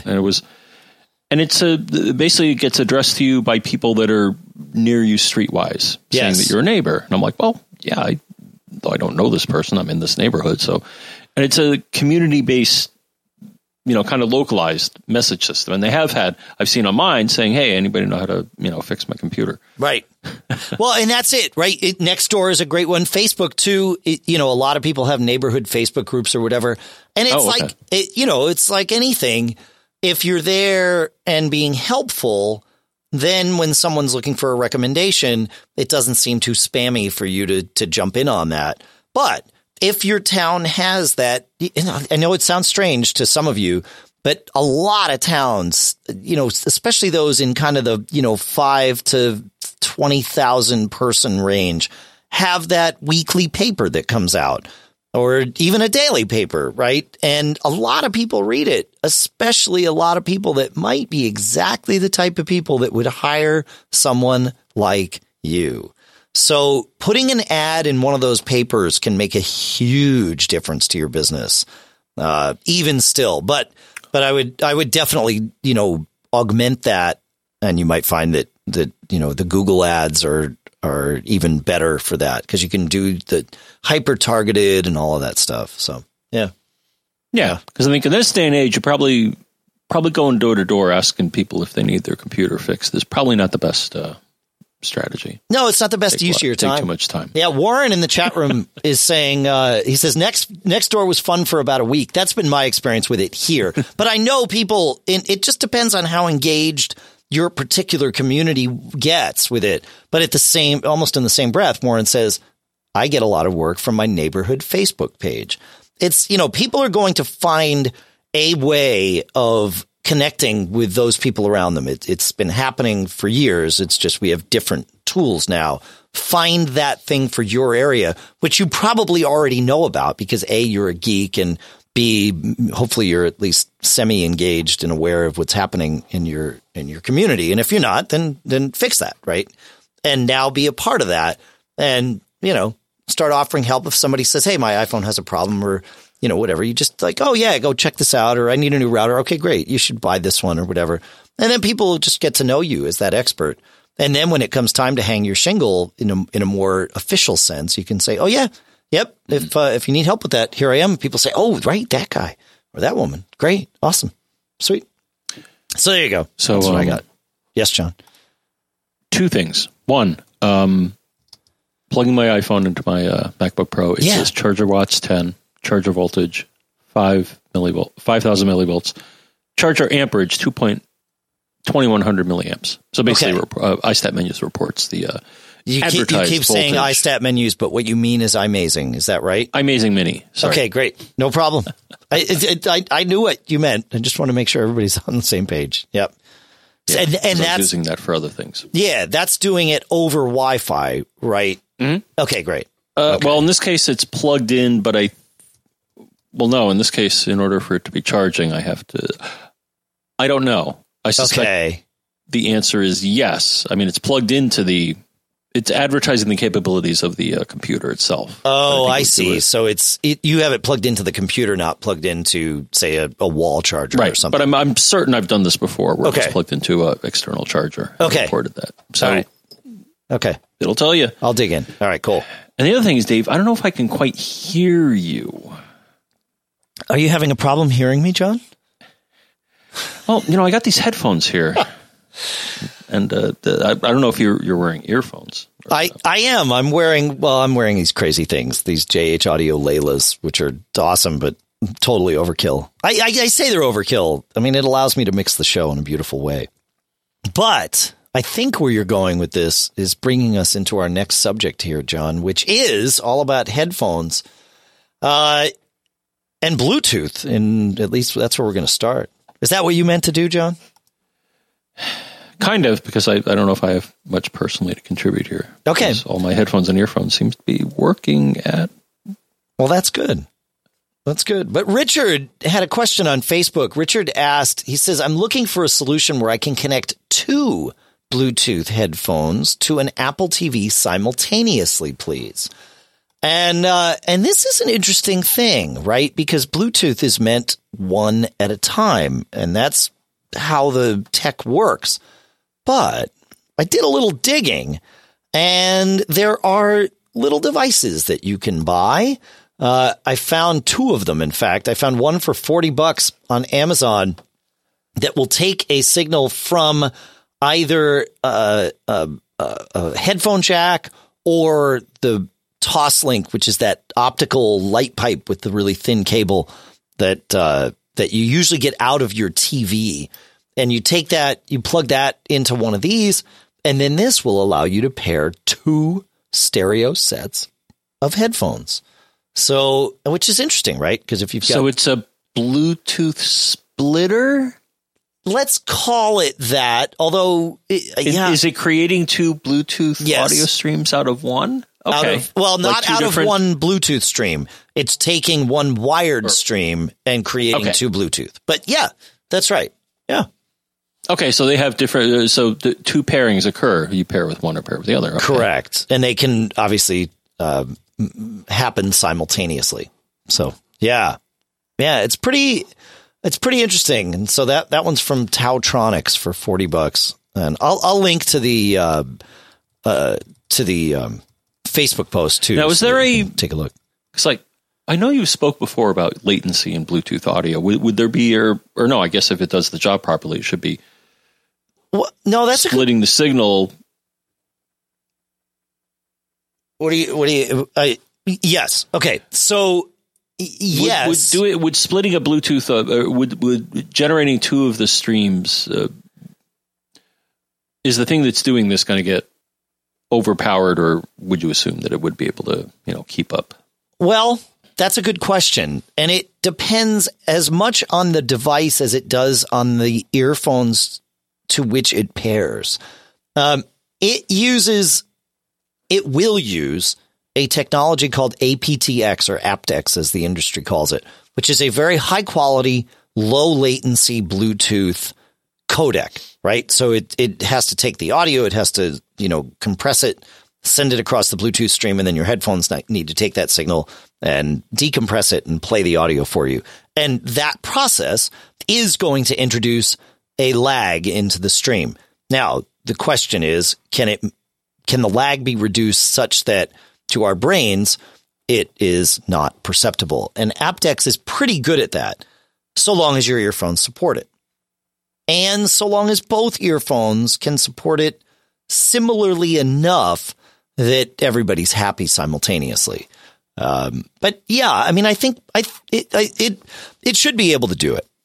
And it's basically it gets addressed to you by people that are near you streetwise, saying that you're a neighbor. And I'm like, well, yeah, though I don't know this person, I'm in this neighborhood. So, and it's a community-based, kind of localized message system. And I've seen on mine saying, hey, anybody know how to, fix my computer? Right. Well, and that's it, right? Nextdoor is a great one. Facebook too. A lot of people have neighborhood Facebook groups or whatever. And it's it's like anything. If you're there and being helpful, then when someone's looking for a recommendation, it doesn't seem too spammy for you to jump in on that. But if your town has that, I know it sounds strange to some of you, but a lot of towns, especially those in kind of the, 5 to 20,000 person range, have that weekly paper that comes out, or even a daily paper, right? And a lot of people read it, especially a lot of people that might be exactly the type of people that would hire someone like you. So putting an ad in one of those papers can make a huge difference to your business, even still. But I would definitely, augment that, and you might find that the Google ads are even better for that, because you can do the hyper targeted and all of that stuff. So, yeah. Yeah. Because I think in this day and age, you're probably going door to door asking people if they need their computer fixed. Is probably not the best strategy. No, it's not the best use of your time. Take too much time. Yeah. Warren in the chat room is saying, he says, Nextdoor was fun for about a week. That's been my experience with it here. But I know people, it just depends on how engaged your particular community gets with it. But almost in the same breath, Warren says, I get a lot of work from my neighborhood Facebook page. It's, people are going to find a way of connecting with those people around them. It's been happening for years. It's just we have different tools now. Find that thing for your area, which you probably already know about because A, you're a geek, and B, hopefully you're at least semi-engaged and aware of what's happening in your community. And if you're not, then fix that, right? And now be a part of that, and start offering help if somebody says, hey, my iPhone has a problem, or whatever. You just like, oh yeah, go check this out, or I need a new router. Okay, great. You should buy this one or whatever. And then people just get to know you as that expert. And then when it comes time to hang your shingle in a more official sense, you can say, oh yeah, yep. If you need help with that, here I am. People say, oh, right, that guy or that woman. Great. Awesome. Sweet. So there you go. So that's what I got. Yes, John. 2 things. One, plugging my iPhone into my MacBook Pro. It says charger watts 10, charger voltage 5,000 millivolts, charger amperage 2,2100 milliamps. So basically, iStatMenus reports the you keep saying iStatMenus, but what you mean is iMazing. Is that right? iMazing Mini. Sorry. Okay, great. No problem. I knew what you meant. I just want to make sure everybody's on the same page. Yep. Yeah, and that's using that for other things. Yeah, that's doing it over Wi-Fi, right? Mm-hmm. Okay, great. Well, in this case, it's plugged in, but in this case, in order for it to be charging, I have to. I don't know. I suspect the answer is yes. I mean, it's plugged into it's advertising the capabilities of the computer itself. Oh, I see. So you have it plugged into the computer, not plugged into, say, a wall charger or something. But I'm certain I've done this before where it's plugged into an external charger. Okay. I reported that. So, right. Okay. It'll tell you. I'll dig in. All right, cool. And the other thing is, Dave, I don't know if I can quite hear you. Are you having a problem hearing me, John? Well, I got these headphones here. And I don't know if you're wearing earphones. I am. I'm wearing these crazy things, these JH Audio Laylas, which are awesome, but totally overkill. I say they're overkill. I mean, it allows me to mix the show in a beautiful way. But I think where you're going with this is bringing us into our next subject here, John, which is all about headphones and Bluetooth. And at least that's where we're going to start. Is that what you meant to do, John? Kind of, because I don't know if I have much personally to contribute here. Okay. All my headphones and earphones seem to be working at. Well, that's good. That's good. But Richard had a question on Facebook. Richard asked, he says, I'm looking for a solution where I can connect 2 Bluetooth headphones to an Apple TV simultaneously, please. And this is an interesting thing, right? Because Bluetooth is meant one at a time, and that's how the tech works. But I did a little digging, and there are little devices that you can buy. I found 2 of them. In fact, I found one for $40 on Amazon that will take a signal from either a headphone jack or the Toslink, which is that optical light pipe with the really thin cable that you usually get out of your TV. And you take that, you plug that into one of these, and then this will allow you to pair 2 stereo sets of headphones. So, which is interesting, right? Because if you've got... So it's a Bluetooth splitter? Let's call it that, although... Is it creating 2 Bluetooth audio streams out of one? Okay. Not out of one Bluetooth stream. It's taking one wired stream and creating 2 Bluetooth. But yeah, that's right. Yeah. Okay, so they have different. So the 2 pairings occur. You pair with one or pair with the other. Okay. Correct, and they can obviously happen simultaneously. So yeah, it's pretty interesting. And so that one's from Tautronics for $40, and I'll link to the Facebook post too. Now, is there take a look? It's like, I know you spoke before about latency in Bluetooth audio. Would there be, or no? I guess if it does the job properly, it should be. Well, no, that's splitting the signal. What do you? Yes. Okay. So yes, would splitting a Bluetooth would generating 2 of the streams is the thing that's doing this going to get overpowered, or would you assume that it would be able to keep up? Well, that's a good question. And it depends as much on the device as it does on the earphones to which it pairs. It will use a technology called aptX, or aptX as the industry calls it, which is a very high quality, low latency Bluetooth codec, right? So it has to take the audio, it has to, compress it, send it across the Bluetooth stream, and then your headphones need to take that signal and decompress it and play the audio for you. And that process is going to introduce a lag into the stream. Now, the question is, can the lag be reduced such that to our brains, it is not perceptible? And aptX is pretty good at that, so long as your earphones support it. And so long as both earphones can support it similarly enough that everybody's happy simultaneously. But yeah, I mean, I think it should be able to do it.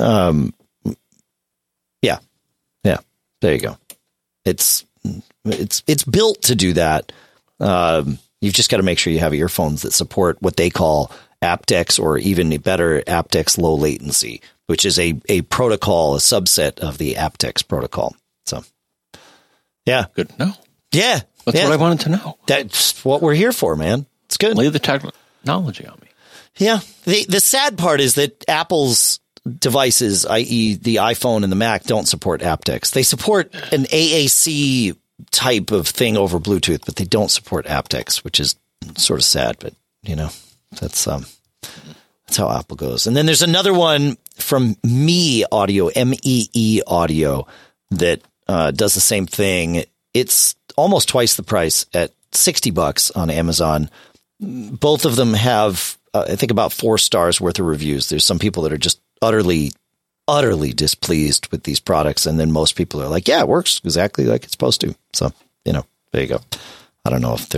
Yeah. There you go. It's built to do that. You've just got to make sure you have earphones that support what they call aptX, or even better, aptX low latency, which is a protocol, a subset of the aptX protocol. So, yeah. Good to know. Yeah. That's what I wanted to know. That's what we're here for, man. It's good. Lay the technology on me. Yeah. The sad part is that Apple's devices, i.e. the iPhone and the Mac, don't support aptX. They support an AAC type of thing over Bluetooth, but they don't support aptX, which is sort of sad, but that's how Apple goes. And then there's another one from Me Audio, MEE Audio, that does the same thing. It's almost twice the price at $60 on Amazon. Both of them have, I think, about 4 stars worth of reviews. There's some people that are just utterly displeased with these products. And then most people are like, yeah, it works exactly like it's supposed to. So, there you go. I don't know if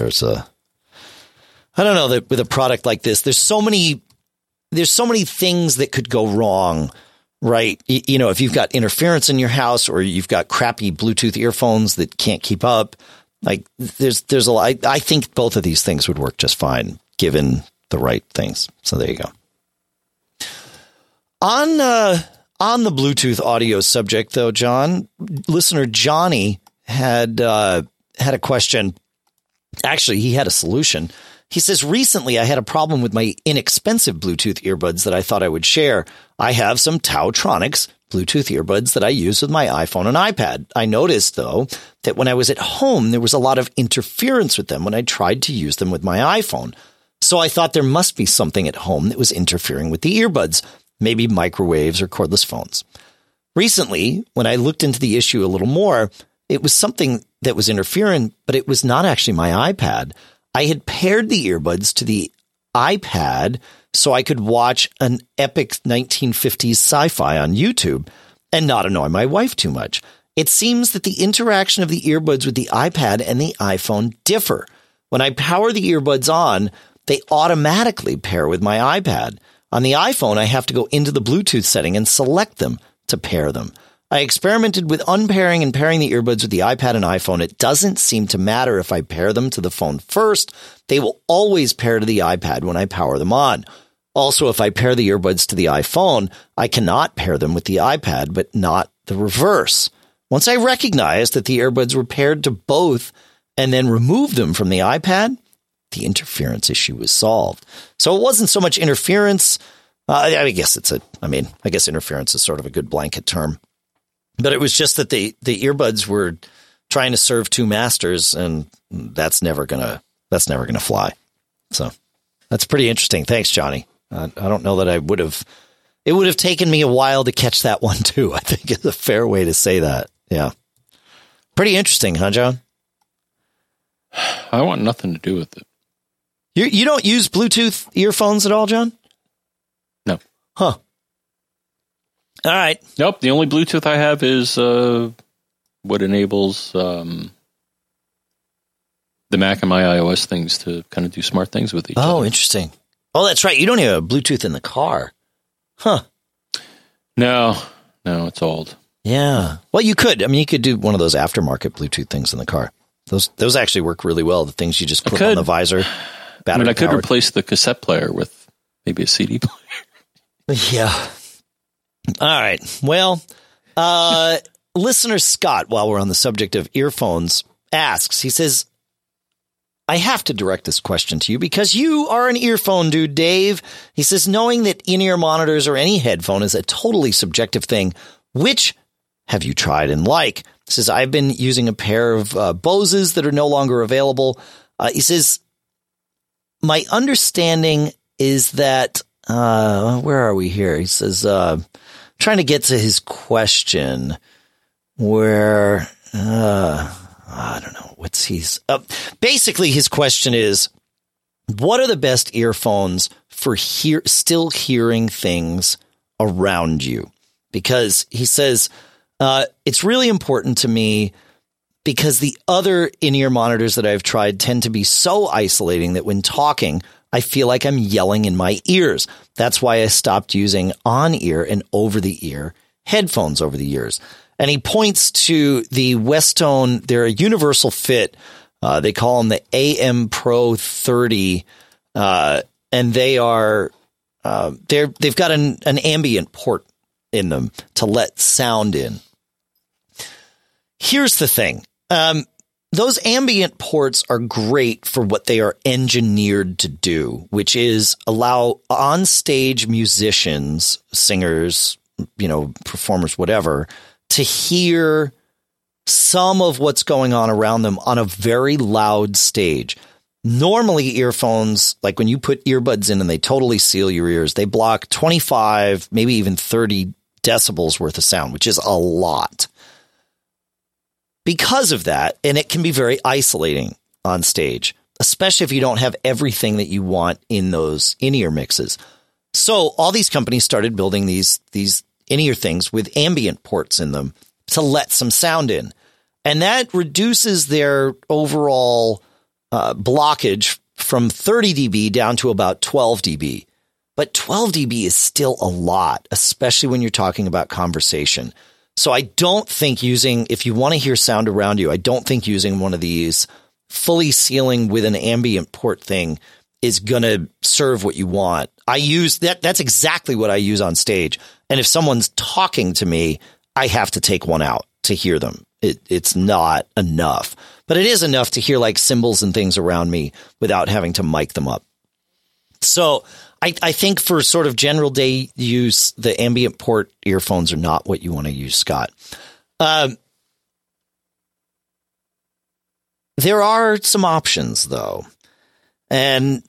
I don't know that with a product like this, there's so many things that could go wrong, right? If you've got interference in your house or you've got crappy Bluetooth earphones that can't keep up, like there's a lot. I think both of these things would work just fine given the right things. So there you go. On the Bluetooth audio subject, though, John, listener Johnny had a question. Actually, he had a solution. He says, recently I had a problem with my inexpensive Bluetooth earbuds that I thought I would share. I have some Tautronics Bluetooth earbuds that I use with my iPhone and iPad. I noticed, though, that when I was at home, there was a lot of interference with them when I tried to use them with my iPhone. So I thought there must be something at home that was interfering with the earbuds, maybe microwaves or cordless phones. Recently, when I looked into the issue a little more, it was something that was interfering, but it was not actually my iPad. I had paired the earbuds to the iPad so I could watch an epic 1950s sci-fi on YouTube and not annoy my wife too much. It seems that the interaction of the earbuds with the iPad and the iPhone differ. When I power the earbuds on, they automatically pair with my iPad. On the iPhone, I have to go into the Bluetooth setting and select them to pair them. I experimented with unpairing and pairing the earbuds with the iPad and iPhone. It doesn't seem to matter if I pair them to the phone first. They will always pair to the iPad when I power them on. Also, if I pair the earbuds to the iPhone, I cannot pair them with the iPad, but not the reverse. Once I recognized that the earbuds were paired to both and then removed them from the iPad, the interference issue was solved. So it wasn't so much interference. I guess interference is sort of a good blanket term. But it was just that the earbuds were trying to serve two masters, and that's never gonna fly. So that's pretty interesting. Thanks, Johnny. I don't know that I would have. It would have taken me a while to catch that one too. I think it's a fair way to say that. Yeah, pretty interesting, huh, John? I want nothing to do with it. You don't use Bluetooth earphones at all, John? No. Huh. All right. Nope. The only Bluetooth I have is what enables the Mac and my iOS things to kind of do smart things with each other. Oh, interesting. Oh, that's right. You don't have a Bluetooth in the car. Huh. No, it's old. Yeah. Well, you could. I mean, you could do one of those aftermarket Bluetooth things in the car. Those actually work really well. The things you just put on the visor. I could replace the cassette player with maybe a CD player. Yeah. All right. Well, listener Scott, while we're on the subject of earphones, asks, he says, I have to direct this question to you because you are an earphone dude, Dave. He says, knowing that in-ear monitors or any headphone is a totally subjective thing, which have you tried and like? He says, I've been using a pair of Boses that are no longer available. He says, my understanding is that, where are we here? He says, trying to get to his question where, I don't know what's basically his question is, what are the best earphones for still hearing things around you? Because he says, it's really important to me because the other in-ear monitors that I've tried tend to be so isolating that when talking, I feel like I'm yelling in my ears. That's why I stopped using on-ear and over-the-ear headphones over the years. And he points to the Westone. They're a universal fit. They call them the AM Pro 30, and they are they've got an ambient port in them to let sound in. Here's the thing. those ambient ports are great for what they are engineered to do, which is allow on-stage musicians, singers, performers, whatever, to hear some of what's going on around them on a very loud stage. Normally, earphones, like when you put earbuds in and they totally seal your ears, they block 25, maybe even 30 decibels worth of sound, which is a lot. Because of that, and it can be very isolating on stage, especially if you don't have everything that you want in those in-ear mixes. So all these companies started building these in-ear things with ambient ports in them to let some sound in. And that reduces their overall blockage from 30 dB down to about 12 dB. But 12 dB is still a lot, especially when you're talking about conversation. So I don't think if you want to hear sound around you, I don't think using one of these fully sealing with an ambient port thing is going to serve what you want. I use that. That's exactly what I use on stage. And if someone's talking to me, I have to take one out to hear them. It's not enough, but it is enough to hear like cymbals and things around me without having to mic them up. So I think for sort of general day use, the ambient port earphones are not what you want to use, Scott. There are some options, though. And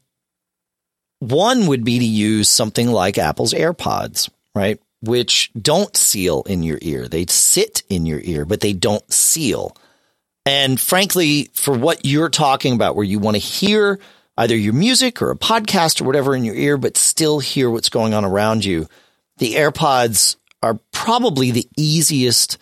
one would be to use something like Apple's AirPods, right? Which don't seal in your ear. They sit in your ear, but they don't seal. And frankly, for what you're talking about, where you want to hear either your music or a podcast or whatever in your ear, but still hear what's going on around you, the AirPods are probably the easiest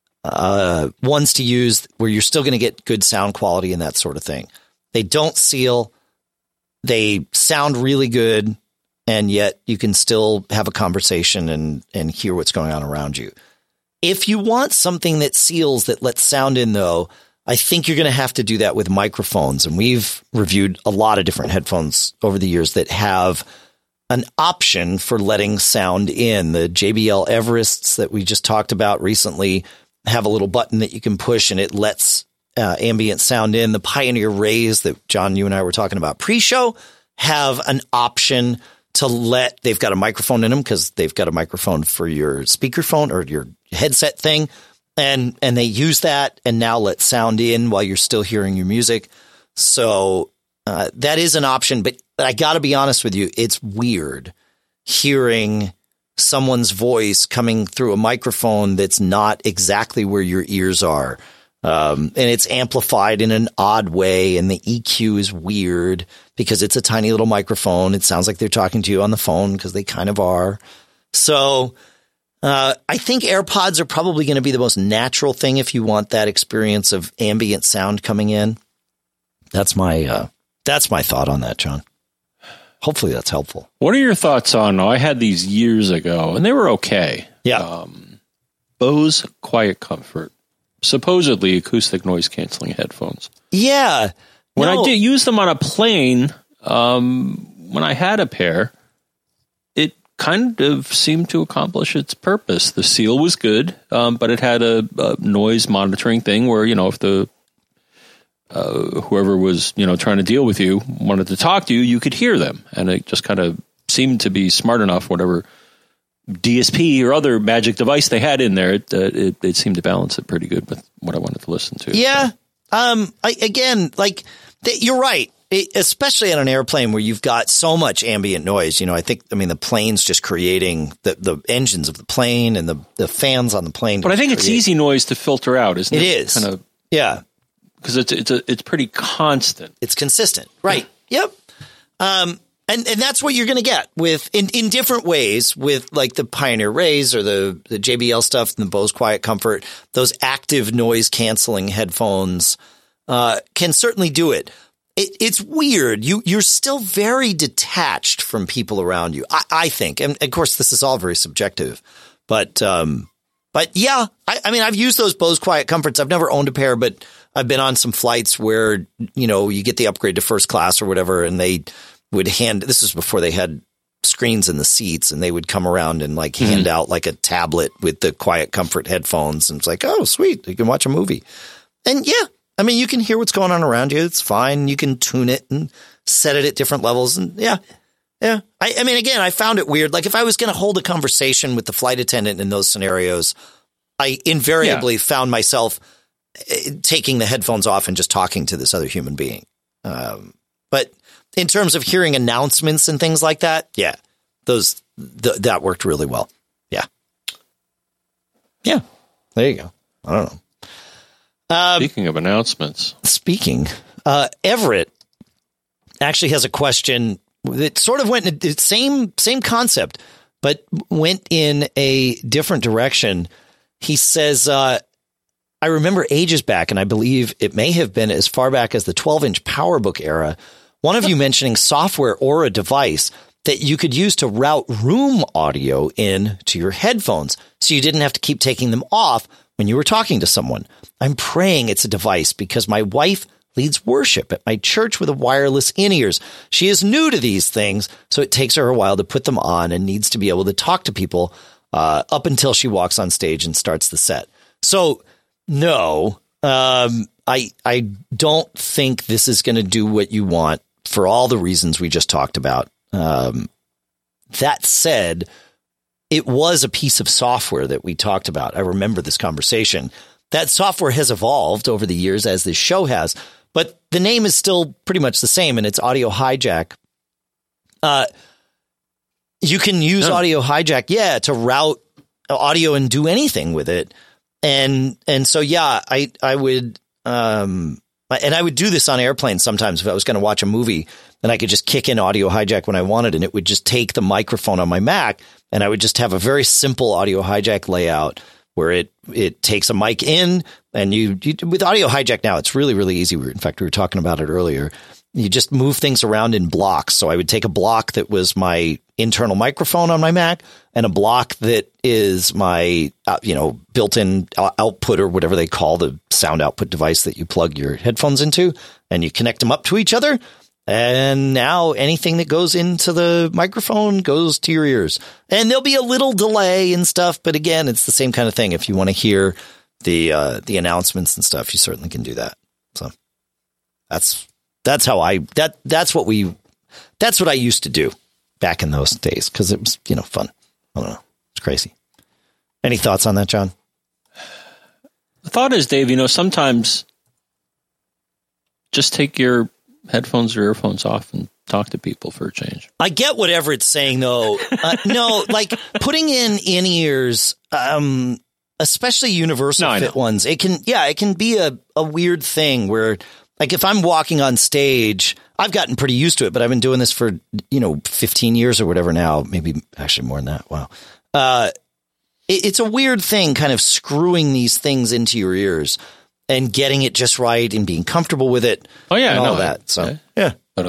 ones to use, where you're still going to get good sound quality and that sort of thing. They don't seal. They sound really good, and yet you can still have a conversation and hear what's going on around you. If you want something that seals, that lets sound in, though, I think you're going to have to do that with microphones. And we've reviewed a lot of different headphones over the years that have an option for letting sound in. The JBL Everests that we just talked about recently have a little button that you can push and it lets ambient sound in. The Pioneer Rays that John, you and I were talking about pre-show have an option to they've got a microphone in them because they've got a microphone for your speakerphone or your headset thing. And they use that and now let sound in while you're still hearing your music. So that is an option. But I got to be honest with you, it's weird hearing someone's voice coming through a microphone that's not exactly where your ears are. And it's amplified in an odd way. And the EQ is weird because it's a tiny little microphone. It sounds like they're talking to you on the phone because they kind of are. So I think AirPods are probably going to be the most natural thing if you want that experience of ambient sound coming in. That's my thought on that, John. Hopefully that's helpful. What are your thoughts on, I had these years ago and they were okay. Yeah. Bose Quiet Comfort, supposedly acoustic noise canceling headphones. Yeah. When I did use them on a plane, when I had a pair, it kind of seemed to accomplish its purpose. The seal was good, but it had a noise monitoring thing where, if the whoever was, trying to deal with you wanted to talk to you, you could hear them. And it just kind of seemed to be smart enough, whatever DSP or other magic device they had in there, it seemed to balance it pretty good with what I wanted to listen to. Yeah. You're right. Especially on an airplane where you've got so much ambient noise. The plane's just creating the engines of the plane and the fans on the plane. But I think it's easy noise to filter out, isn't it? It is. Kind of, yeah. Because it's pretty constant. It's consistent. Right. Yep. And that's what you're going to get with in different ways with like the Pioneer Rays or the JBL stuff and the Bose Quiet Comfort. Those active noise canceling headphones can certainly do it. It's weird. You're still very detached from people around you, I think. And of course, this is all very subjective. But yeah, I've used those Bose Quiet Comforts. I've never owned a pair, but I've been on some flights where, you get the upgrade to first class or whatever, and they would this is before they had screens in the seats, and they would come around and like hand out like a tablet with the Quiet Comfort headphones. And it's like, oh, sweet. You can watch a movie. And yeah, I mean, you can hear what's going on around you. It's fine. You can tune it and set it at different levels. And yeah. I mean, again, I found it weird. Like if I was going to hold a conversation with the flight attendant in those scenarios, I invariably found myself taking the headphones off and just talking to this other human being. But in terms of hearing announcements and things like that, yeah, that worked really well. Yeah. Yeah. There you go. I don't know. Speaking of announcements. Everett actually has a question that sort of went in the same concept, but went in a different direction. He says, I remember ages back, and I believe it may have been as far back as the 12-inch PowerBook era, one of you mentioning software or a device that you could use to route room audio in to your headphones so you didn't have to keep taking them off when you were talking to someone. I'm praying it's a device because my wife leads worship at my church with a wireless in-ears. She is new to these things, so it takes her a while to put them on and needs to be able to talk to people up until she walks on stage and starts the set. So, no, I don't think this is going to do what you want for all the reasons we just talked about. That said, it was a piece of software that we talked about. I remember this conversation. That software has evolved over the years, as this show has, but the name is still pretty much the same, and it's Audio Hijack. You can use Audio Hijack, to route audio and do anything with it. And so, I would, and I would do this on airplanes sometimes if I was going to watch a movie, then I could just kick in Audio Hijack when I wanted, and it would just take the microphone on my Mac, and I would just have a very simple Audio Hijack layout where it takes a mic in, and you with Audio Hijack now, it's really, really easy. In fact, we were talking about it earlier. You just move things around in blocks. So I would take a block that was my internal microphone on my Mac and a block that is my, built-in output or whatever they call the sound output device that you plug your headphones into, and you connect them up to each other. And now anything that goes into the microphone goes to your ears, and there'll be a little delay and stuff. But again, it's the same kind of thing. If you want to hear the announcements and stuff, you certainly can do that. So that's what I used to do back in those days, because it was, fun. I don't know. It's crazy. Any thoughts on that, John? The thought is, Dave, sometimes just take your headphones or earphones off and talk to people for a change. I get whatever it's saying, though. No, like putting in ears, especially universal fit ones, it can be a weird thing where, like, if I'm walking on stage, I've gotten pretty used to it, but I've been doing this for, 15 years or whatever now, maybe actually more than that. Wow. It's a weird thing, kind of screwing these things into your ears and getting it just right and being comfortable with it. Oh yeah, and all that. So yeah, but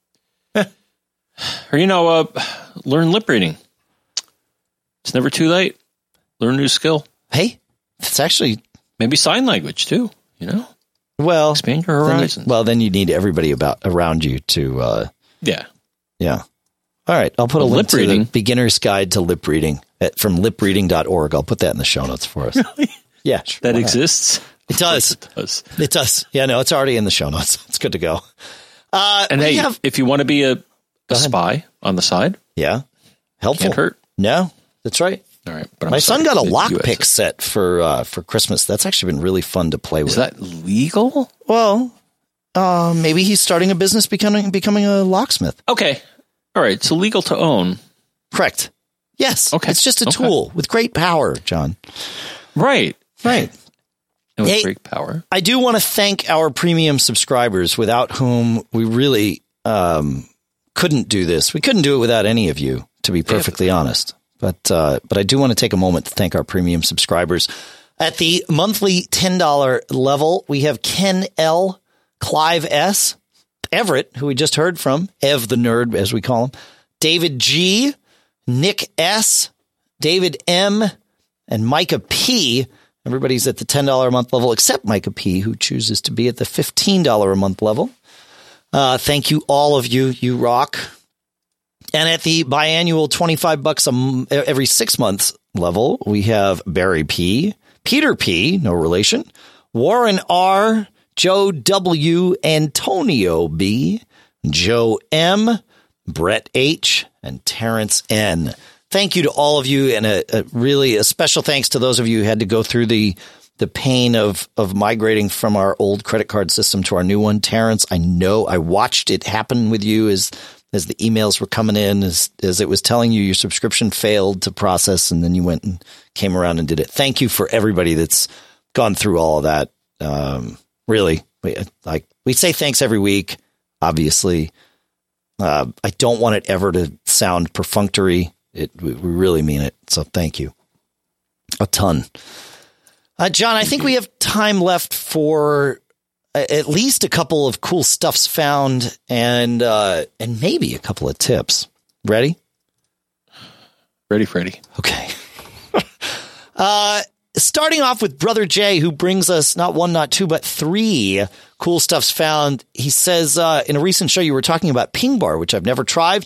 or learn lip reading. It's never too late. Learn a new skill. Hey, it's actually maybe sign language too. Well, expand your horizons. Then you need everybody around you to. Yeah. All right, I'll put a link to the Beginner's Guide to Lip Reading from lipreading.org. I'll put that in the show notes for us. Really? Yeah, sure, that exists. It does. It does. Yeah, no, it's already in the show notes. It's good to go. And hey, if you want to be a spy on the side, helpful. Can't hurt. No, that's right. All right, but my son got a lockpick set for Christmas. That's actually been really fun to play with. Is that legal? Well, maybe he's starting a business, becoming a locksmith. Okay, all right. So legal to own. Correct. Yes. Okay. It's just a tool with great power, John. Right. And with hey, great power. I do want to thank our premium subscribers, without whom we really couldn't do this. We couldn't do it without any of you, to be perfectly honest. But I do want to take a moment to thank our premium subscribers. At the monthly $10 level, we have Ken L., Clive S., Everett, who we just heard from, Ev the Nerd, as we call him, David G., Nick S., David M., and Micah P. Everybody's at the $10 a month level except Micah P., who chooses to be at the $15 a month level. Thank you, all of you. You rock. And at the biannual $25 every 6 months level, we have Barry P., Peter P., no relation, Warren R., Joe W., Antonio B., Joe M., Brett H., and Terrence N. Thank you to all of you, and a special thanks to those of you who had to go through the pain of migrating from our old credit card system to our new one. Terrence, I know I watched it happen with you as the emails were coming in, as it was telling you your subscription failed to process, and then you went and came around and did it. Thank you for everybody that's gone through all of that. Really, we say thanks every week, obviously. I don't want it ever to sound perfunctory. We really mean it. So thank you a ton. John, I think we have time left for at least a couple of cool stuffs found and maybe a couple of tips. Ready? Ready, Freddy. Okay. Starting off with Brother Jay, who brings us not one, not two, but three cool stuffs found. He says, in a recent show, you were talking about Ping Bar, which I've never tried,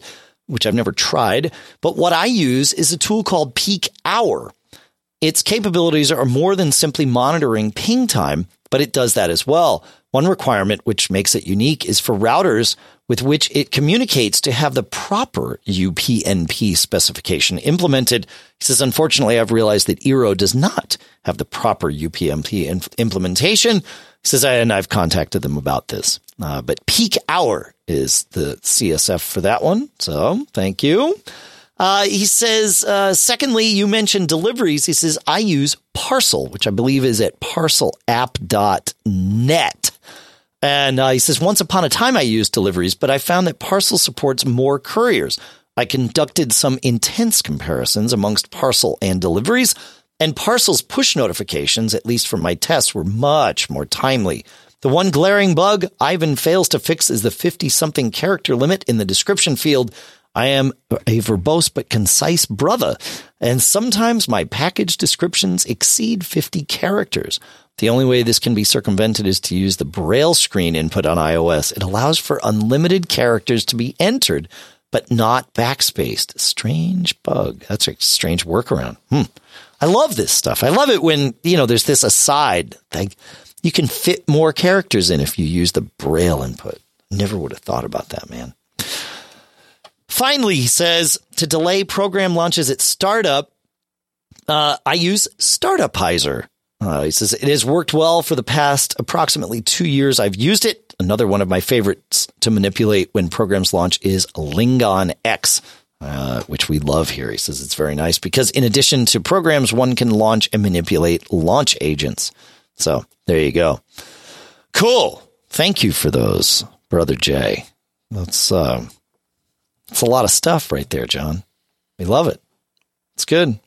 but what I use is a tool called Peak Hour. Its capabilities are more than simply monitoring ping time, but it does that as well. One requirement which makes it unique is for routers with which it communicates to have the proper UPnP specification implemented. He says, unfortunately, I've realized that Eero does not have the proper UPnP implementation. He says, and I've contacted them about this. But Peak Hour is the CSF for that one. So thank you. He says, secondly, you mentioned deliveries. He says, I use Parcel, which I believe is at parcelapp.net. And he says, once upon a time I used deliveries, but I found that Parcel supports more couriers. I conducted some intense comparisons amongst Parcel and deliveries, and Parcel's push notifications, at least for my tests, were much more timely. The one glaring bug Ivan fails to fix is the 50-something character limit in the description field. I am a verbose but concise brother, and sometimes my package descriptions exceed 50 characters. The only way this can be circumvented is to use the Braille screen input on iOS. It allows for unlimited characters to be entered, but not backspaced. Strange bug. That's a strange workaround. I love this stuff. I love it when, there's this aside. Like, you can fit more characters in if you use the Braille input. Never would have thought about that, man. Finally, he says, to delay program launches at startup, I use Startupizer. He says, it has worked well for the past approximately 2 years. I've used it. Another one of my favorites to manipulate when programs launch is Lingon X, which we love here. He says it's very nice because in addition to programs, one can launch and manipulate launch agents. So there you go. Cool. Thank you for those, Brother Jay. That's a lot of stuff right there, John. We love it. It's good.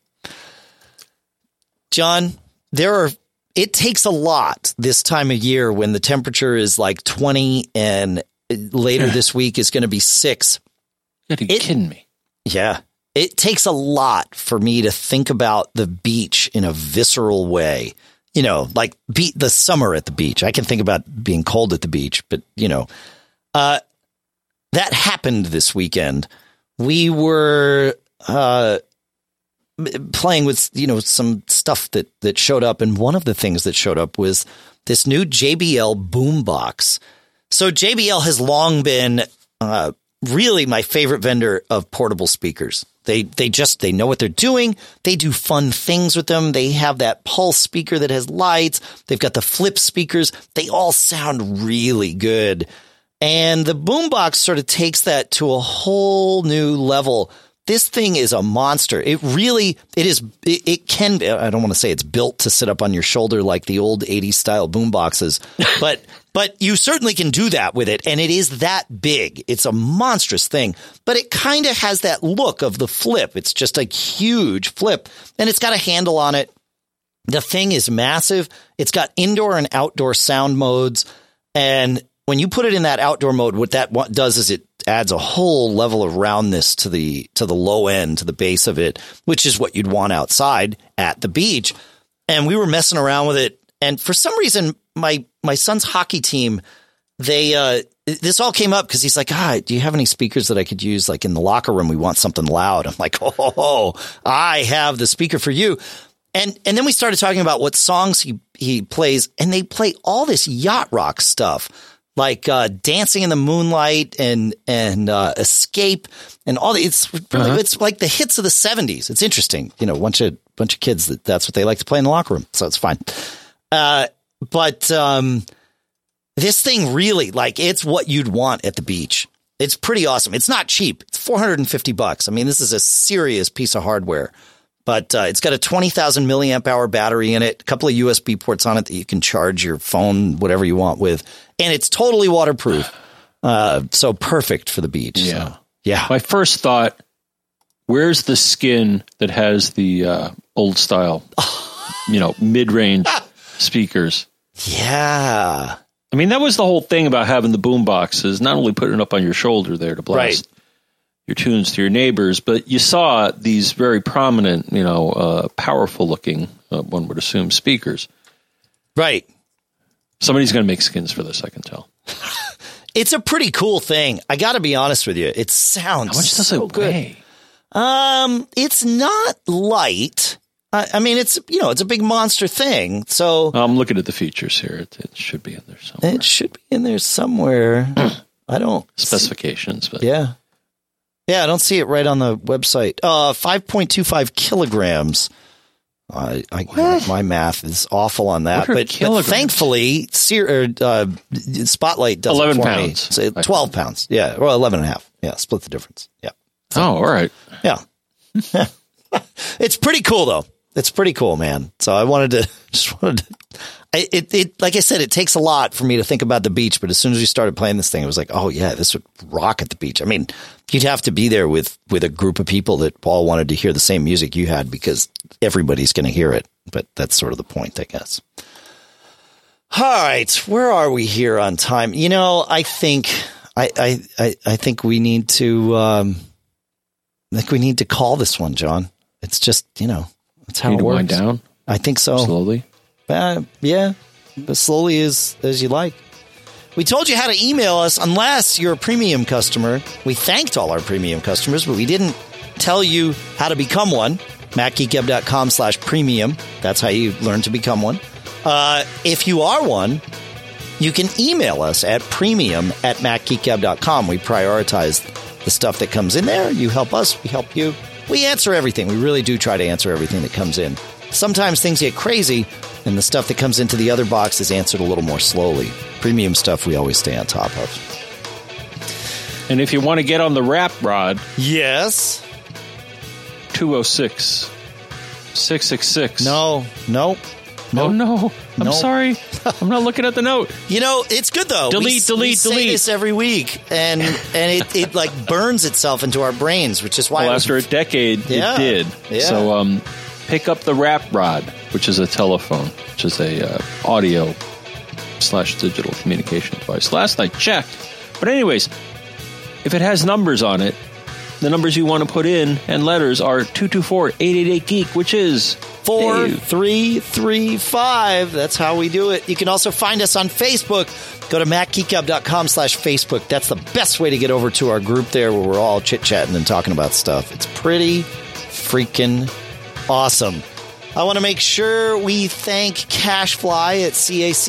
John, it takes a lot this time of year when the temperature is like 20 and later this week is going to be 6. You're kidding me. Yeah. It takes a lot for me to think about the beach in a visceral way. Like the summer at the beach. I can think about being cold at the beach, but that happened this weekend. We were playing with, some stuff that showed up. And one of the things that showed up was this new JBL boombox. So JBL has long been really my favorite vendor of portable speakers. They know what they're doing. They do fun things with them. They have that pulse speaker that has lights. They've got the flip speakers. They all sound really good. And the boombox sort of takes that to a whole new level. This thing is a monster. It can, I don't want to say it's built to sit up on your shoulder like the old 80s style boomboxes, but you certainly can do that with it. And it is that big. It's a monstrous thing, but it kind of has that look of the flip. It's just a huge flip and it's got a handle on it. The thing is massive. It's got indoor and outdoor sound modes. And when you put it in that outdoor mode, what that does is it adds a whole level of roundness to the low end, to the base of it, which is what you'd want outside at the beach. And we were messing around with it. And for some reason, my son's hockey team, this all came up because he's like, do you have any speakers that I could use like in the locker room? We want something loud. I'm like, I have the speaker for you. And then we started talking about what songs he plays, and they play all this yacht rock stuff, like Dancing in the Moonlight and Escape and all. It's really, it's like the hits of the 70s. It's interesting, you know, bunch of kids that's what they like to play in the locker room, so it's fine. But this thing really, like, it's what you'd want at the beach. It's pretty awesome. It's not cheap. It's $450. I mean, this is a serious piece of hardware. But it's got a 20,000 milliamp hour battery in it, a couple of USB ports on it that you can charge your phone, whatever you want with. And it's totally waterproof. So perfect for the beach. Yeah. So, yeah. My first thought, where's the skin that has the old style, mid-range speakers? Yeah. I mean, that was the whole thing about having the boom boxes, not only putting it up on your shoulder there to blast your tunes to your neighbors, but you saw these very prominent, powerful looking, one would assume, speakers. Right. Somebody's going to make skins for this, I can tell. It's a pretty cool thing. I got to be honest with you. It sounds How much does so it good. weigh? It's not light. I mean, it's a big monster thing. So I'm looking at the features here. It should be in there somewhere. It should be in there somewhere. I don't specifications, but yeah, I don't see it right on the website. 5.25 kilograms. My math is awful on that, but thankfully, Spotlight does 11 it for pounds. me. So 12 pounds. Yeah, or 11 and a half. Yeah, split the difference. Yeah. So, all right. Yeah. It's pretty cool though. It's pretty cool, man. So I wanted to like I said, it takes a lot for me to think about the beach, but as soon as we started playing this thing, it was like, oh yeah, this would rock at the beach. I mean, you'd have to be there with a group of people that all wanted to hear the same music you had, because everybody's going to hear it. But that's sort of the point, I guess. All right, where are we here on time? I think we need to call this one, John. It's just, that's how it works. Wind down? I think so. Slowly? Yeah, as slowly as you like. We told you how to email us unless you're a premium customer. We thanked all our premium customers, but we didn't tell you how to become one. MacGeekGab.com/premium. That's how you learn to become one. If you are one, you can email us at premium@MacGeekGab.com. We prioritize the stuff that comes in there. You help us, we help you. We answer everything. We really do try to answer everything that comes in. Sometimes things get crazy, and the stuff that comes into the other box is answered a little more slowly. Premium stuff we always stay on top of. And if you want to get on the Rap Rod, yes, 206-666. No. Oh, no. I'm sorry. I'm not looking at the note. It's good, though. Delete. We say this every week, and it like burns itself into our brains, which is why after a decade, it did. Yeah. So pick up the Rap Rod, which is a telephone, which is a audio/digital communication device. Last I checked. But anyways, if it has numbers on it, the numbers you want to put in and letters are 224-888-GEEK, which is 4335. That's how we do it. You can also find us on Facebook. Go to MacGeekGab.com/Facebook. That's the best way to get over to our group there, where we're all chit-chatting and talking about stuff. It's pretty freaking awesome. I want to make sure we thank CacheFly at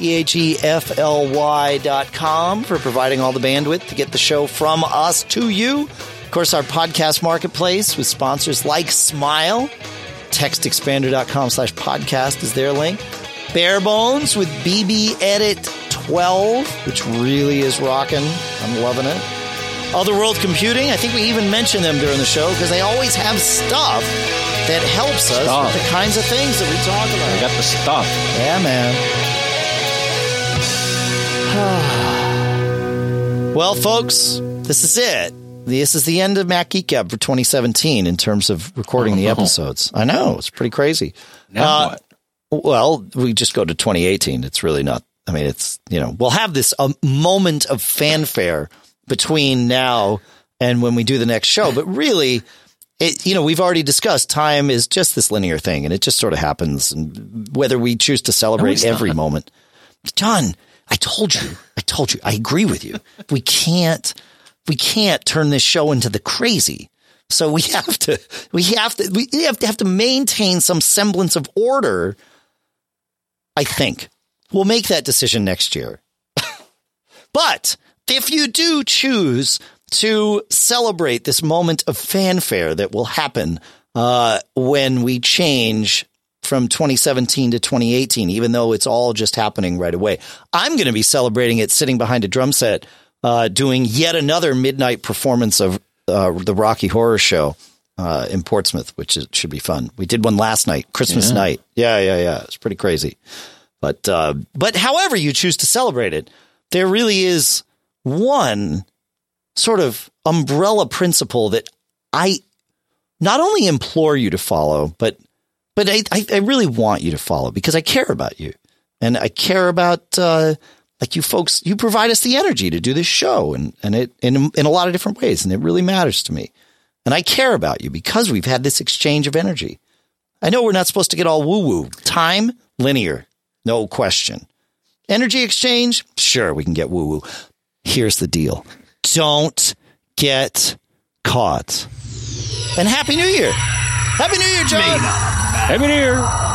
CACHEFLY.com for providing all the bandwidth to get the show from us to you. Of course, our podcast marketplace with sponsors like Smile. TextExpander.com/podcast is their link. Bare Bones with BB Edit 12, which really is rocking. I'm loving it. Other World Computing, I think we even mentioned them during the show because they always have stuff that helps us with the kinds of things that we talk about. I got the stuff. Yeah, man. Well, folks, this is it. This is the end of Mac Geek Gab for 2017 in terms of recording the episodes. I know, it's pretty crazy. Now what? Well, we just go to 2018. It's really not. I mean, it's, we'll have this moment of fanfare between now and when we do the next show. But really, we've already discussed time is just this linear thing, and it just sort of happens. And whether we choose to celebrate every moment. John, I told you, I agree with you. We can't turn this show into the crazy. So we have to maintain some semblance of order. I think we'll make that decision next year. But if you do choose to celebrate this moment of fanfare that will happen when we change from 2017 to 2018, even though it's all just happening right away, I'm going to be celebrating it sitting behind a drum set, doing yet another midnight performance of the Rocky Horror Show in Portsmouth, which should be fun. We did one last night, Christmas night. Yeah. It's pretty crazy. But however you choose to celebrate it, there really is one sort of umbrella principle that I not only implore you to follow, but I really want you to follow because I care about you. And I care about, like you folks, you provide us the energy to do this show and it in a lot of different ways. And it really matters to me. And I care about you because we've had this exchange of energy. I know we're not supposed to get all woo woo. Time, linear, no question. Energy exchange, sure, we can get woo woo. Here's the deal. Don't get caught. And Happy New Year. Happy New Year, John. Happy New Year.